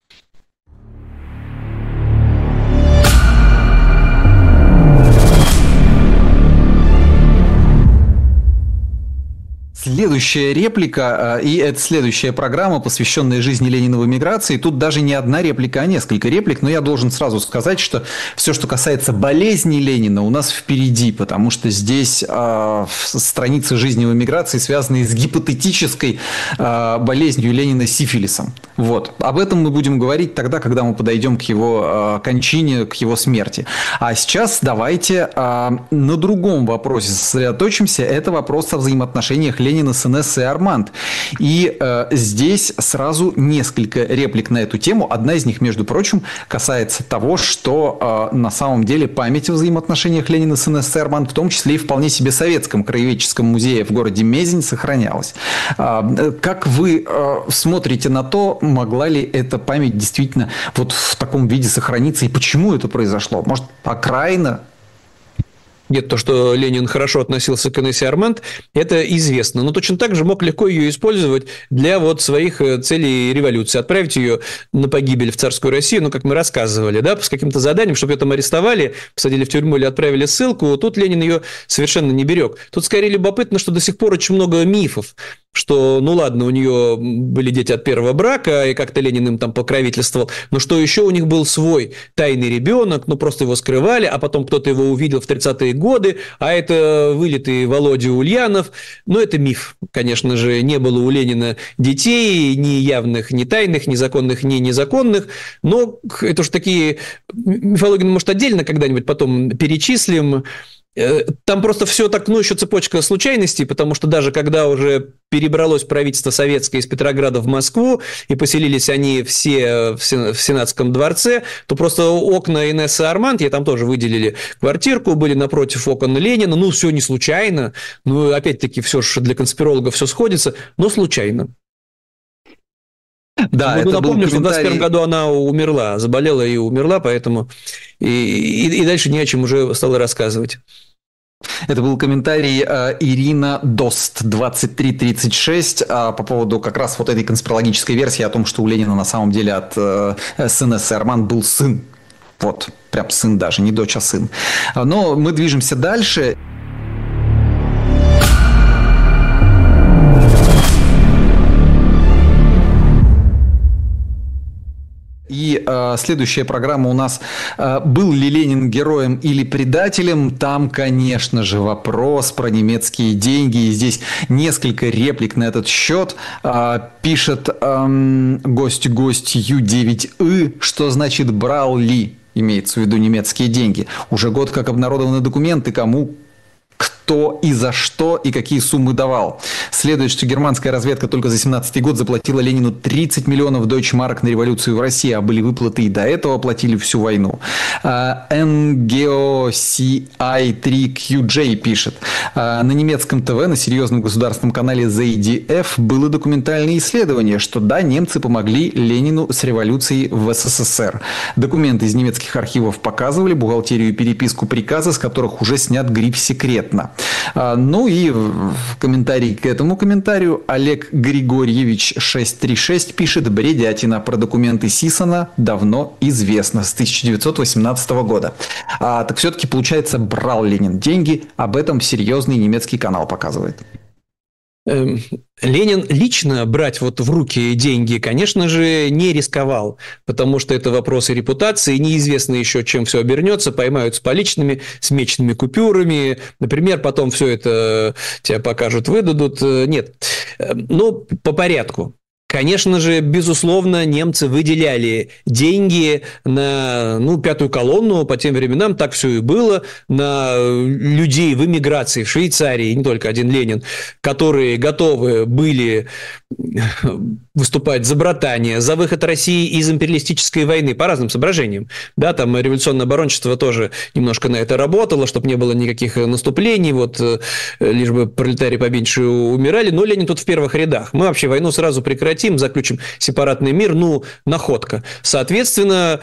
Следующая реплика, и это следующая программа, посвященная жизни Ленина в эмиграции. Тут даже не одна реплика, а несколько реплик. Но я должен сразу сказать, что все, что касается болезни Ленина, у нас впереди, потому что здесь э, страницы жизни в эмиграции связаны с гипотетической э, болезнью Ленина сифилисом. Вот. Об этом мы будем говорить тогда, когда мы подойдем к его э, кончине, к его смерти. А сейчас давайте э, на другом вопросе сосредоточимся. Это вопрос о взаимоотношениях Ленина с эн эс и Арманд. И э, здесь сразу несколько реплик на эту тему. Одна из них, между прочим, касается того, что э, на самом деле память о взаимоотношениях Ленина с эн эс и Арманд, в том числе и в вполне себе советском краеведческом музее в городе Мезень, сохранялась. Э, как вы э, смотрите на то, могла ли эта память действительно вот в таком виде сохраниться, и почему это произошло? Может, окраина? Нет, то, что Ленин хорошо относился к эн эс и Арманд, это известно. Но точно так же мог легко ее использовать для вот своих целей революции. Отправить ее на погибель в царскую Россию, ну, как мы рассказывали, да, с каким-то заданием, чтобы ее там арестовали, посадили в тюрьму или отправили ссылку. Тут Ленин ее совершенно не берег. Тут скорее любопытно, что до сих пор очень много мифов, что, ну ладно, у нее были дети от первого брака, и как-то Ленин им там покровительствовал, но что еще у них был свой тайный ребенок, ну просто его скрывали, а потом кто-то его увидел в тридцатые годы, а это вылитый Володя Ульянов. Ну, это миф, конечно же, не было у Ленина детей, ни явных, ни тайных, ни законных, ни незаконных, но это уж такие мифологии, может, отдельно когда-нибудь потом перечислим. Там просто все так, ну, еще цепочка случайностей, потому что даже когда уже перебралось правительство советское из Петрограда в Москву, и поселились они все в Сенатском дворце, то просто окна эн эс и Арманд, я там тоже выделили квартирку, были напротив окон Ленина, ну, все не случайно, ну, опять-таки, все же для конспирологов все сходится, но случайно. Да, ну, это напомню, что в двадцать первом году она умерла, заболела и умерла, поэтому и, и, и дальше не о чем уже стало рассказывать. Это был комментарий э, Ирина Дост двадцать три тридцать шесть э, по поводу как раз вот этой конспирологической версии о том, что у Ленина на самом деле от э, СНС Арман был сын. Вот, прям сын даже, не дочь, а сын. Но мы движемся дальше. И э, следующая программа у нас э, «Был ли Ленин героем или предателем?». Там, конечно же, вопрос про немецкие деньги. И здесь несколько реплик на этот счет. Э, пишет э, гость-гость Ю девять И, что значит «брал ли?». Имеется в виду немецкие деньги. Уже год как обнародованы документы, кому, кто и за что и какие суммы давал. Следует, что германская разведка только за семнадцатый год заплатила Ленину тридцать миллионов дойчмарок на революцию в России, а были выплаты и до этого платили всю войну. эн джи о си ай три кью джей пишет. На немецком ТВ, на серьезном государственном канале зет ди эф было документальное исследование, что да, немцы помогли Ленину с революцией в СССР. Документы из немецких архивов показывали бухгалтерию и переписку приказа, с которых уже снят гриф «секретно». Ну и в комментарии к этому комментарию Олег Григорьевич шестьсот тридцать шесть пишет: «Бредятина, про документы Сисона давно известно, с тысяча девятьсот восемнадцатого года». А, так все-таки, получается, брал Ленин деньги, об этом серьезный немецкий канал показывает. Ленин лично брать вот в руки деньги, конечно же, не рисковал, потому что это вопросы репутации, неизвестно еще, чем все обернется, поймают с поличными, с мечными купюрами, например, потом все это тебя покажут, выдадут. Нет, но по порядку. Конечно же, безусловно, немцы выделяли деньги на ну, пятую колонну, по тем временам так все и было, на людей в эмиграции в Швейцарии, не только один Ленин, которые готовы были выступать за братание, за выход России из империалистической войны по разным соображениям. Да, там революционное оборончество тоже немножко на это работало, чтобы не было никаких наступлений, вот, лишь бы пролетарии поменьше умирали, но Ленин тут в первых рядах. Мы вообще войну сразу прекратим, заключим сепаратный мир, ну, находка. Соответственно,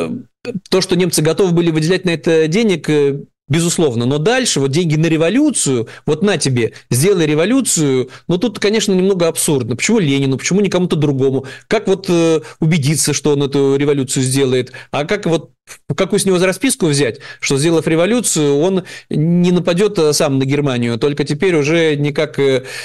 то, что немцы готовы были выделять на это денег, безусловно, но дальше вот деньги на революцию, вот на тебе, сделай революцию, ну тут, конечно, немного абсурдно. Почему Ленину, почему не кому-то другому? Как вот э, убедиться, что он эту революцию сделает? А как вот какую с него за расписку взять, что, сделав революцию, он не нападет сам на Германию, только теперь уже не как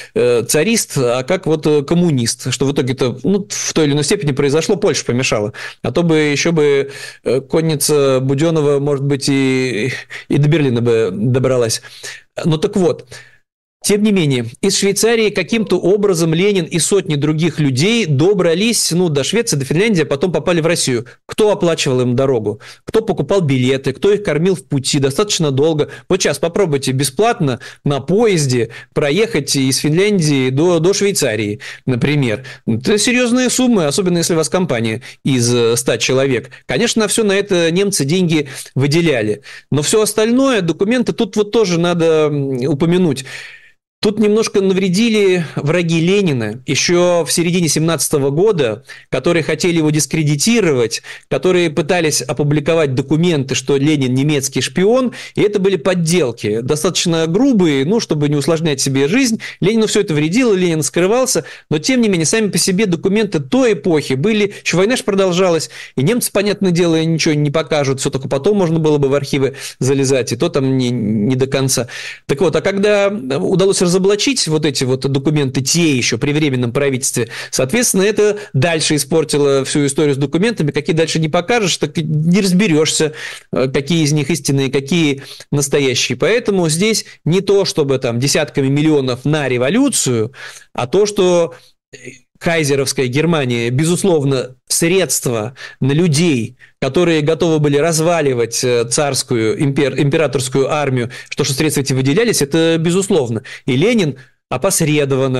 царист, а как вот коммунист, что в итоге-то ну, в той или иной степени произошло, Польша помешала. А то бы еще бы конница Буденова, может быть, и, и до Берлина бы добралась. Ну так вот. Тем не менее, из Швейцарии каким-то образом Ленин и сотни других людей добрались ну, до Швеции, до Финляндии, а потом попали в Россию. Кто оплачивал им дорогу? Кто покупал билеты? Кто их кормил в пути достаточно долго? Вот сейчас попробуйте бесплатно на поезде проехать из Финляндии до, до Швейцарии, например. Это серьезные суммы, особенно если у вас компания из ста человек. Конечно, на все на это немцы деньги выделяли. Но все остальное, документы, тут вот тоже надо упомянуть. Тут немножко навредили враги Ленина еще в середине семнадцатого года, которые хотели его дискредитировать, которые пытались опубликовать документы, что Ленин немецкий шпион, и это были подделки, достаточно грубые, ну, чтобы не усложнять себе жизнь. Ленину все это вредило, Ленин скрывался, но, тем не менее, сами по себе документы той эпохи были, еще война же продолжалась, и немцы, понятное дело, ничего не покажут, все только потом можно было бы в архивы залезать, и то там не, не до конца. Так вот, а когда удалось разоблачить вот эти вот документы, те еще при Временном правительстве, соответственно, это дальше испортило всю историю с документами. Какие дальше не покажешь, так не разберешься, какие из них истинные, какие настоящие. Поэтому здесь не то, чтобы там десятками миллионов на революцию, а то, что кайзеровская Германия, безусловно, средства на людей, которые готовы были разваливать царскую, импер, императорскую армию, что, что средства эти выделялись, это безусловно. И Ленин опосредованно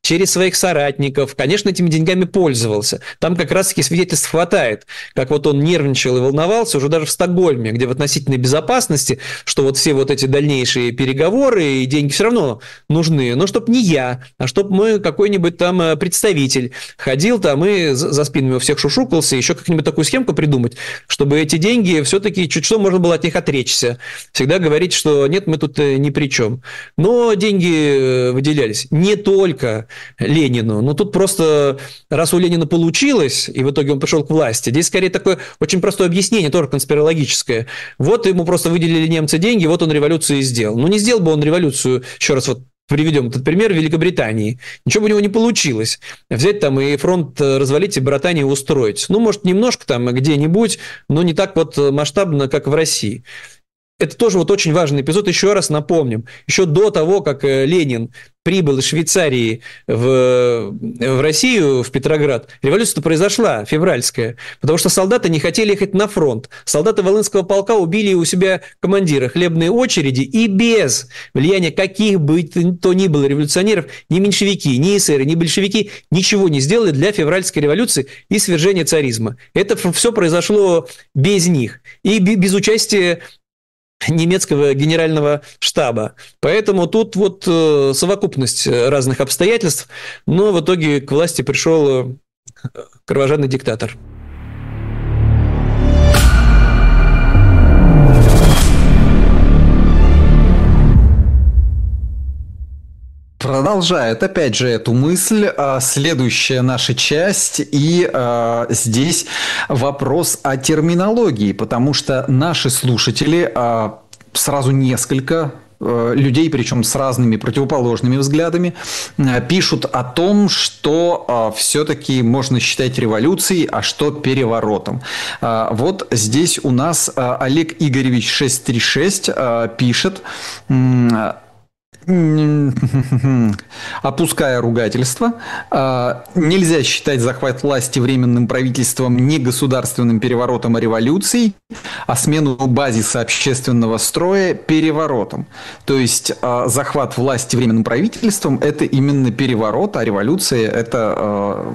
через своих соратников, конечно, этими деньгами пользовался. Там как раз-таки свидетельств хватает, как вот он нервничал и волновался уже даже в Стокгольме, где в относительной безопасности, что вот все вот эти дальнейшие переговоры и деньги все равно нужны, но чтобы не я, а чтобы мы какой-нибудь там представитель ходил там и за спинами у всех шушукался, еще как-нибудь такую схемку придумать, чтобы эти деньги все-таки чуть что можно было от них отречься. Всегда говорить, что нет, мы тут ни при чем. Но деньги выделялись не только Ленину, но тут просто, раз у Ленина получилось, и в итоге он пришел к власти, здесь скорее такое очень простое объяснение, тоже конспирологическое. Вот ему просто выделили немцы деньги, вот он революцию и сделал. Ну, не сделал бы он революцию, еще раз вот приведем этот пример в Великобритании. Ничего бы у него не получилось. Взять там и фронт развалить, и Британию устроить. Ну, может, немножко там где-нибудь, но не так вот масштабно, как в России. Это тоже вот очень важный эпизод. Еще раз напомним. Еще до того, как Ленин прибыл из Швейцарии в, в Россию, в Петроград, революция-то произошла, февральская, потому что солдаты не хотели ехать на фронт. Солдаты Волынского полка убили у себя командира хлебные очереди, и без влияния каких бы то ни было революционеров, ни меньшевики, ни эсеры, ни большевики ничего не сделали для февральской революции и свержения царизма. Это все произошло без них и без участия немецкого генерального штаба. Поэтому тут вот совокупность разных обстоятельств, но в итоге к власти пришел кровожадный диктатор. Продолжает, опять же, эту мысль, следующая наша часть, и э, здесь вопрос о терминологии, потому что наши слушатели, э, сразу несколько э, людей, причем с разными противоположными взглядами, э, пишут о том, что э, все-таки можно считать революцией, а что переворотом. Э, вот здесь у нас э, Олег Игоревич шестьсот тридцать шесть э, пишет... Э, опуская ругательство, нельзя считать захват власти временным правительством не государственным переворотом, а революцией, а смену базиса общественного строя переворотом. То есть захват власти временным правительством – это именно переворот, а революция – это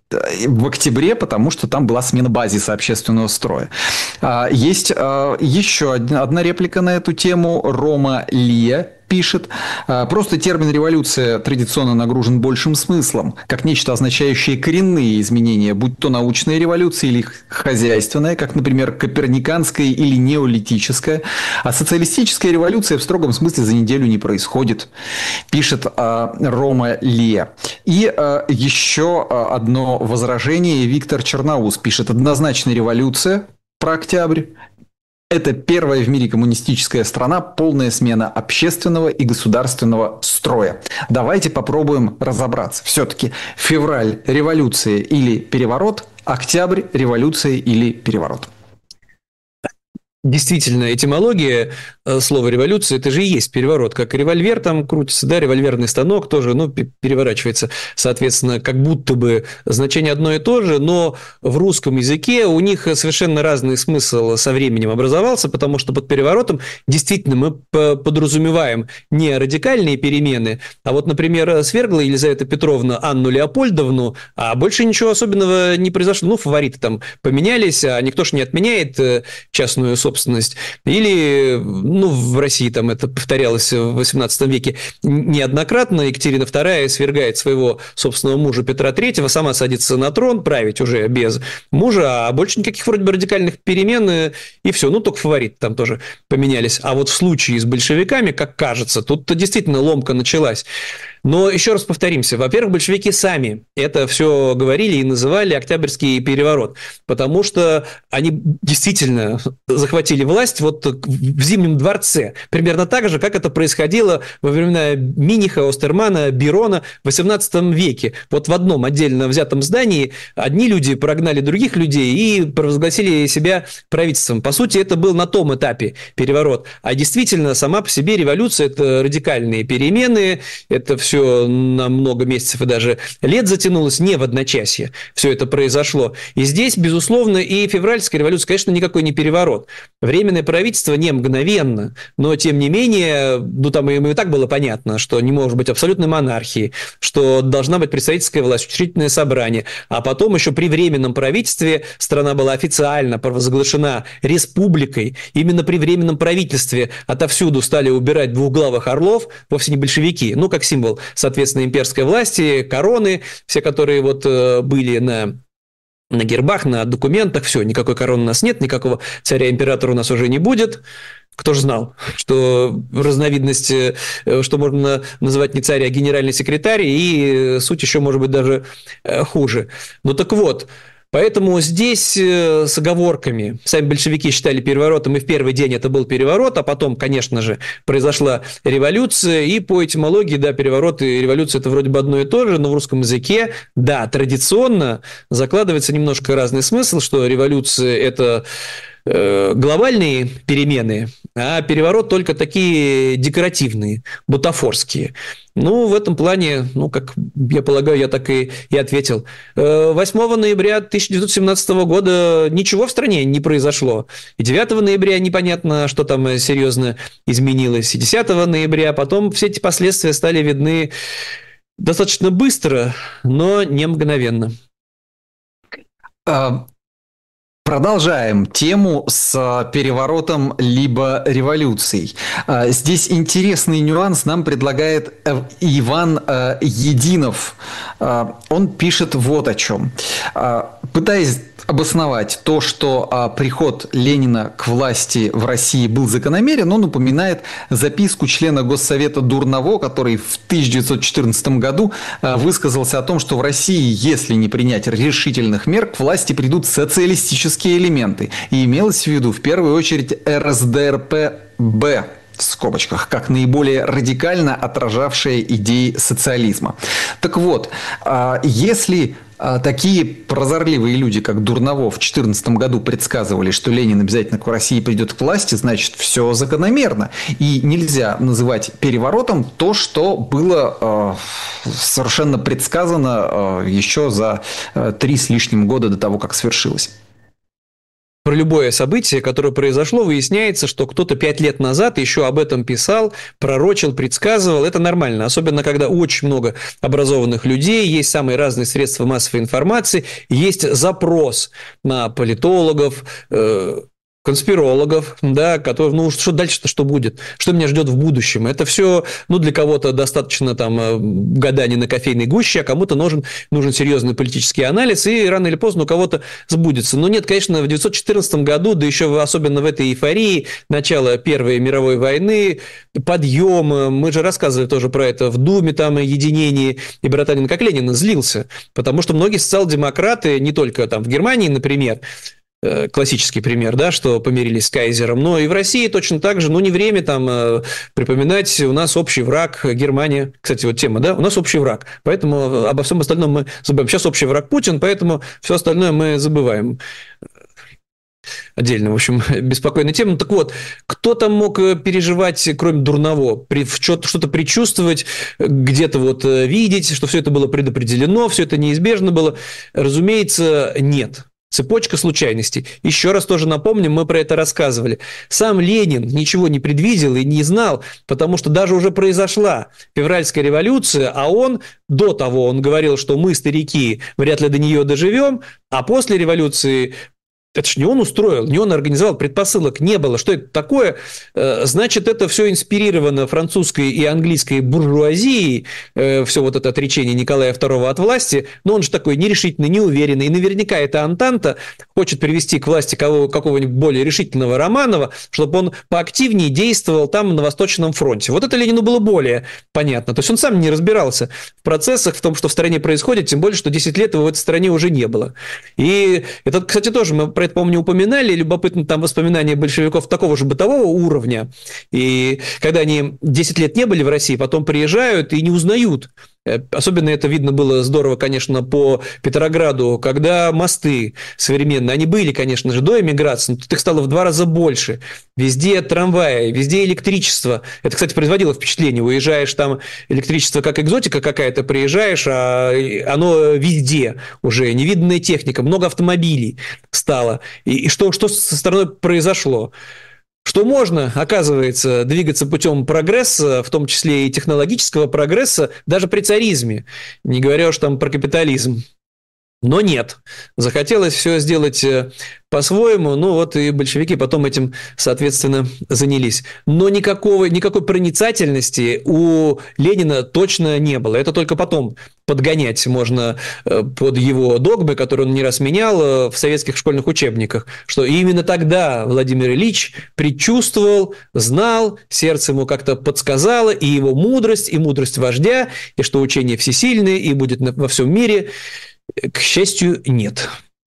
в октябре, потому что там была смена базиса общественного строя. Есть еще одна реплика на эту тему. Рома Лия пишет: просто термин «революция» традиционно нагружен большим смыслом, как нечто, означающее коренные изменения, будь то научная революция или хозяйственная, как, например, коперниканская или неолитическая, а социалистическая революция в строгом смысле за неделю не происходит, пишет Рома Лия. И еще одно возражение. Виктор Черноус пишет: однозначно революция про октябрь. Это первая в мире коммунистическая страна, полная смена общественного и государственного строя. Давайте попробуем разобраться. Все-таки февраль – революция или переворот, октябрь – революция или переворот. Действительно, этимология слова «революция» – это же и есть переворот. Как револьвер там крутится, да, револьверный станок тоже, ну, переворачивается, соответственно, как будто бы значение одно и то же, но в русском языке у них совершенно разный смысл со временем образовался, потому что под переворотом действительно мы подразумеваем не радикальные перемены, а вот, например, свергла Елизавета Петровна Анну Леопольдовну, а больше ничего особенного не произошло. Ну, фавориты там поменялись, а никто ж не отменяет частную собственность. Или, ну, в России там это повторялось в восемнадцатом веке неоднократно. Екатерина вторая свергает своего собственного мужа Петра третьего, сама садится на трон, править уже без мужа, а больше никаких вроде бы радикальных перемен, и все. Ну, только фавориты там тоже поменялись. А вот в случае с большевиками, как кажется, тут-то действительно ломка началась. Но еще раз повторимся. Во-первых, большевики сами это все говорили и называли Октябрьский переворот, потому что они действительно захватили власть вот в Зимнем дворце. Примерно так же, как это происходило во времена Миниха, Остермана, Бирона в восемнадцатом веке. Вот в одном отдельно взятом здании одни люди прогнали других людей и провозгласили себя правительством. По сути, это был на том этапе переворот. А действительно, сама по себе революция – это радикальные перемены, это все все на много месяцев и даже лет затянулось, не в одночасье все это произошло. И здесь, безусловно, и февральская революция, конечно, никакой не переворот. Временное правительство не мгновенно, но, тем не менее, ну, там им и так было понятно, что не может быть абсолютной монархии, что должна быть представительская власть, учредительное собрание, а потом еще при временном правительстве страна была официально провозглашена республикой. Именно при временном правительстве отовсюду стали убирать двухглавых орлов, вовсе не большевики, ну, как символ, соответственно, имперской власти, короны, все, которые вот были на... на гербах, на документах, все, никакой короны у нас нет, никакого царя-императора у нас уже не будет. Кто же знал, что разновидность, что можно называть не царь, а генеральный секретарь, и суть еще может быть даже хуже. Ну так вот, поэтому здесь с оговорками. Сами большевики считали переворотом, и в первый день это был переворот, а потом, конечно же, произошла революция, и по этимологии, да, переворот и революция – это вроде бы одно и то же, но в русском языке, да, традиционно закладывается немножко разный смысл, что революция – это глобальные перемены, а переворот только такие декоративные, бутафорские. Ну, в этом плане, ну, как я полагаю, я так и, и ответил. восьмого ноября тысяча девятьсот семнадцатого года ничего в стране не произошло. И девятого ноября непонятно, что там серьезно изменилось. И десятого ноября потом все эти последствия стали видны достаточно быстро, но не мгновенно. Продолжаем тему с переворотом либо революцией. Здесь интересный нюанс нам предлагает Иван Единов. Он пишет вот о чем. Пытаясь обосновать то, что приход Ленина к власти в России был закономерен, он упоминает записку члена Госсовета Дурново, который в тысяча девятьсот четырнадцатом году высказался о том, что в России, если не принять решительных мер, к власти придут социалистические элементы. И имелось в виду в первую очередь эр эс дэ эр пэ бэ, в скобочках, как наиболее радикально отражавшая идеи социализма. Так вот, если такие прозорливые люди, как Дурново, в две тысячи четырнадцатом году предсказывали, что Ленин обязательно к России придет к власти, значит, все закономерно. И нельзя называть переворотом то, что было э, совершенно предсказано э, еще за э, три с лишним года до того, как свершилось. Про любое событие, которое произошло, выясняется, что кто-то пять лет назад еще об этом писал, пророчил, предсказывал. Это нормально, особенно когда очень много образованных людей, есть самые разные средства массовой информации, есть запрос на политологов, э- конспирологов, да, которые, ну, что дальше-то, что будет? Что меня ждет в будущем? Это все, ну, для кого-то достаточно там гадания на кофейной гуще, а кому-то нужен, нужен серьезный политический анализ, и рано или поздно у кого-то сбудется. Но нет, конечно, в тысяча девятьсот четырнадцатом году, да еще особенно в этой эйфории, начало Первой мировой войны, подъем, мы же рассказывали тоже про это в Думе, там, единение, и братанин как Ленин злился, потому что многие социал-демократы, не только там в Германии, например, классический пример, да, что помирились с кайзером, но и в России точно так же, ну, не время там э, припоминать, у нас общий враг Германия, кстати, вот тема, да, у нас общий враг, поэтому обо всем остальном мы забываем. Сейчас общий враг Путин, поэтому все остальное мы забываем. Отдельно, в общем, беспокойная тема. Так вот, кто там мог переживать, кроме Дурново, что-то предчувствовать, где-то вот видеть, что все это было предопределено, все это неизбежно было? Разумеется, нет. Цепочка случайностей. Еще раз тоже напомним, мы про это рассказывали. Сам Ленин ничего не предвидел и не знал, потому что даже уже произошла февральская революция, а он до того, он говорил, что мы, старики, вряд ли до нее доживем, а после революции... Это же не он устроил, не он организовал, предпосылок не было. Что это такое? Значит, это все инспирировано французской и английской буржуазией, все вот это отречение Николая второго от власти, но он же такой нерешительный, неуверенный, и наверняка эта Антанта хочет привести к власти кого, какого-нибудь более решительного Романова, чтобы он поактивнее действовал там на Восточном фронте. Вот это Ленину было более понятно. То есть он сам не разбирался в процессах, в том, что в стране происходит, тем более, что десять лет его в этой стране уже не было. И это, кстати, тоже мы про это, помню, упоминали, любопытно там воспоминания большевиков такого же бытового уровня. И когда они десять лет не были в России, потом приезжают и не узнают Особенно это видно было здорово, конечно, по Петрограду, когда мосты современные, они были, конечно же, до эмиграции, но тут их стало в два раза больше. Везде трамваи, везде электричество. Это, кстати, производило впечатление. Уезжаешь, там электричество как экзотика какая-то, приезжаешь, а оно везде уже. Невиданная техника, много автомобилей стало. И, и что, что со страной произошло? Что можно, оказывается, двигаться путем прогресса, в том числе и технологического прогресса, даже при царизме, не говоря уж там про капитализм. Но нет, захотелось все сделать по-своему, ну вот и большевики потом этим, соответственно, занялись. Но никакого, никакой проницательности у Ленина точно не было. Это только потом подгонять можно под его догмы, которые он не раз менял в советских школьных учебниках, что именно тогда Владимир Ильич предчувствовал, знал, сердце ему как-то подсказало, и его мудрость, и мудрость вождя, и что учение всесильное, и будет во всем мире. К счастью, нет.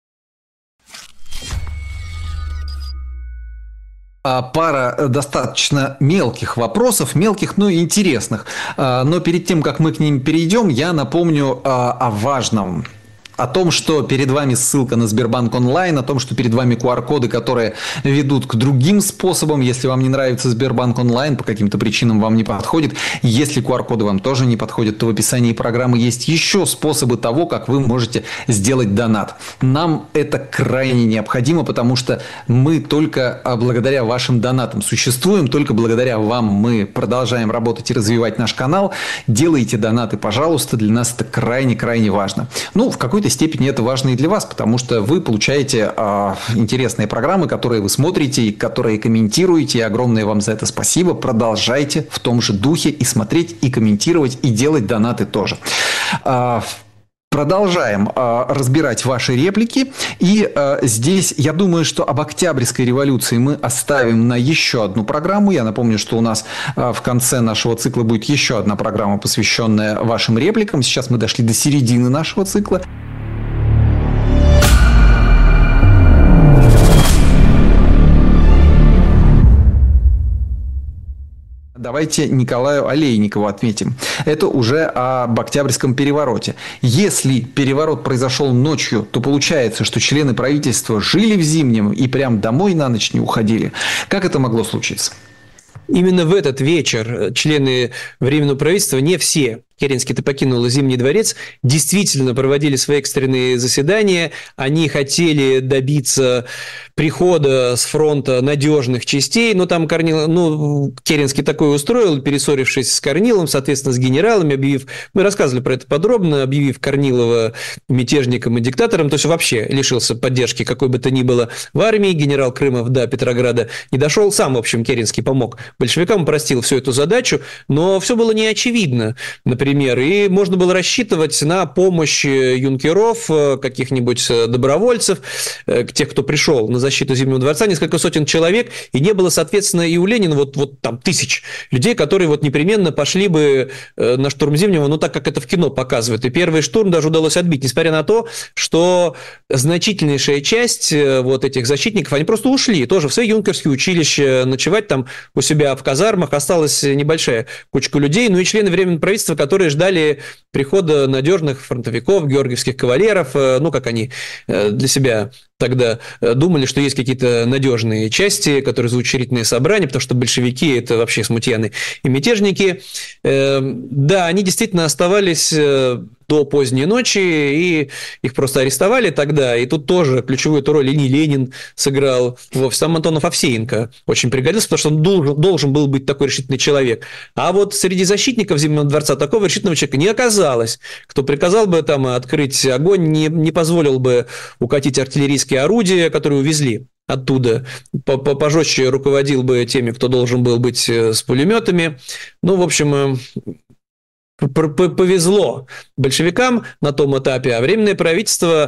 Пара достаточно мелких вопросов, мелких, но интересных. Но перед тем, как мы к ним перейдем, я напомню о важном. О том, что перед вами ссылка на Сбербанк онлайн, о том, что перед вами ку ар коды, которые ведут к другим способам. Если вам не нравится Сбербанк онлайн, по каким-то причинам вам не подходит. Если ку ар коды вам тоже не подходят, то в описании программы есть еще способы того, как вы можете сделать донат. Нам это крайне необходимо, потому что мы только благодаря вашим донатам существуем, только благодаря вам мы продолжаем работать и развивать наш канал. Делайте донаты, пожалуйста, для нас это крайне-крайне важно. Ну, в какой-то степени это важно и для вас, потому что вы получаете э, интересные программы, которые вы смотрите, и которые комментируете, и огромное вам за это спасибо. Продолжайте в том же духе и смотреть, и комментировать, и делать донаты тоже. Э, Продолжаем э, разбирать ваши реплики. И э, здесь, я думаю, что об Октябрьской революции мы оставим на еще одну программу. Я напомню, что у нас э, в конце нашего цикла будет еще одна программа, посвященная вашим репликам. Сейчас мы дошли до середины нашего цикла. Давайте Николаю Олейникову отметим. Это уже об Октябрьском перевороте. Если переворот произошел ночью, то получается, что члены правительства жили в Зимнем и прям домой на ночь не уходили. Как это могло случиться? Именно в этот вечер члены Временного правительства, не все, Керенский-то покинул Зимний дворец, действительно проводили свои экстренные заседания. Они хотели добиться прихода с фронта надежных частей, но там Корнил, ну, Керенский такое устроил, перессорившись с Корниловым, соответственно, с генералами, объявив, мы рассказывали про это подробно, объявив Корнилова мятежником и диктатором, то есть вообще лишился поддержки какой бы то ни было в армии. Генерал Крымов до Петрограда не дошел, сам, в общем, Керенский помог большевикам, упростил всю эту задачу, но все было не очевидно. Например, и можно было рассчитывать на помощь юнкеров, каких-нибудь добровольцев, тех, кто пришел на защиту Зимнего дворца, несколько сотен человек, и не было, соответственно, и у Ленина вот, вот там тысяч людей, которые вот непременно пошли бы на штурм Зимнего, ну, так как это в кино показывают. И первый штурм даже удалось отбить, несмотря на то, что значительнейшая часть вот этих защитников, они просто ушли тоже в свои юнкерские училища, ночевать там у себя в казармах. Осталась небольшая кучка людей, ну и члены Временного правительства, которые ждали прихода надежных фронтовиков, георгиевских кавалеров, ну, как они для себя тогда думали, что есть какие-то надежные части, которые зовут учредительные собрания, потому что большевики – это вообще смутьяны и мятежники. Да, они действительно оставались до поздней ночи, и их просто арестовали тогда, и тут тоже ключевую эту роль не Ленин сыграл, вовсе сам Антонов Овсеенко очень пригодился, потому что он должен, должен был быть такой решительный человек. А вот среди защитников Зимнего дворца такого решительного человека не оказалось. Кто приказал бы там открыть огонь, не, не позволил бы укатить артиллерийские орудия, которые увезли оттуда, пожестче руководил бы теми, кто должен был быть с пулеметами. Ну, в общем, повезло большевикам на том этапе, а Временное правительство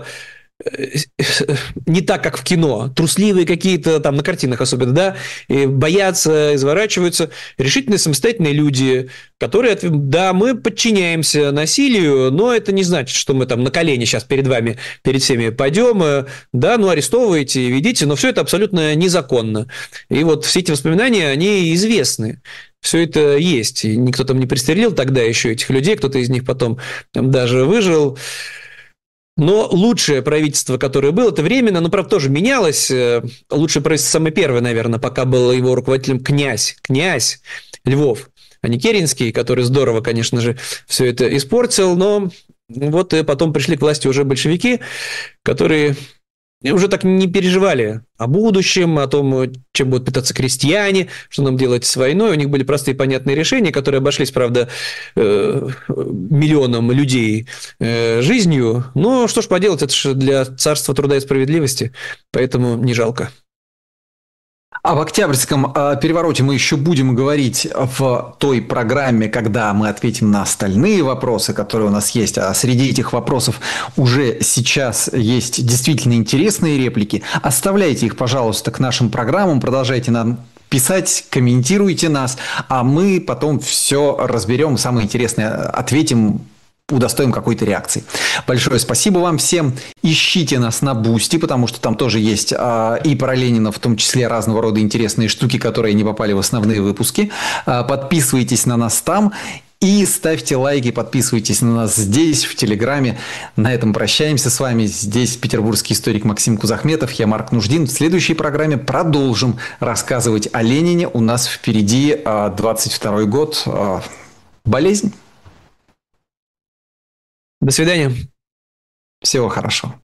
не так, как в кино, трусливые какие-то там на картинах особенно, да, и боятся, изворачиваются, решительные самостоятельные люди, которые, да, мы подчиняемся насилию, но это не значит, что мы там на колени сейчас перед вами, перед всеми пойдем, да, ну арестовывайте, ведите, но все это абсолютно незаконно. И вот все эти воспоминания, они известны. все это есть. И никто там не пристрелил тогда еще этих людей, кто-то из них потом там даже выжил. Но лучшее правительство, которое было, это временно, но, правда, тоже менялось. Лучшее правительство самое первое, наверное, пока был его руководителем князь, князь Львов, а не Керенский, который здорово, конечно же, все это испортил. Но вот и потом пришли к власти уже большевики, которые уже так не переживали о будущем, о том, чем будут питаться крестьяне, что нам делать с войной. У них были простые понятные решения, которые обошлись, правда, миллионам людей жизнью. Но что ж поделать, это же для царства труда и справедливости, поэтому не жалко. Об Октябрьском перевороте мы еще будем говорить в той программе, когда мы ответим на остальные вопросы, которые у нас есть. А среди этих вопросов уже сейчас есть действительно интересные реплики. Оставляйте их, пожалуйста, к нашим программам, продолжайте нам писать, комментируйте нас, а мы потом все разберем, самое интересное ответим, удостоим какой-то реакции. Большое спасибо вам всем. Ищите нас на Бусти, потому что там тоже есть а, и про Ленина, в том числе разного рода интересные штуки, которые не попали в основные выпуски. А, подписывайтесь на нас там и ставьте лайки, подписывайтесь на нас здесь, в Телеграме. На этом прощаемся с вами. Здесь петербургский историк Максим Кузахметов, я Марк Нуждин. В следующей программе продолжим рассказывать о Ленине. У нас впереди а, двадцать второй год. А, болезнь. До свидания. Всего хорошего.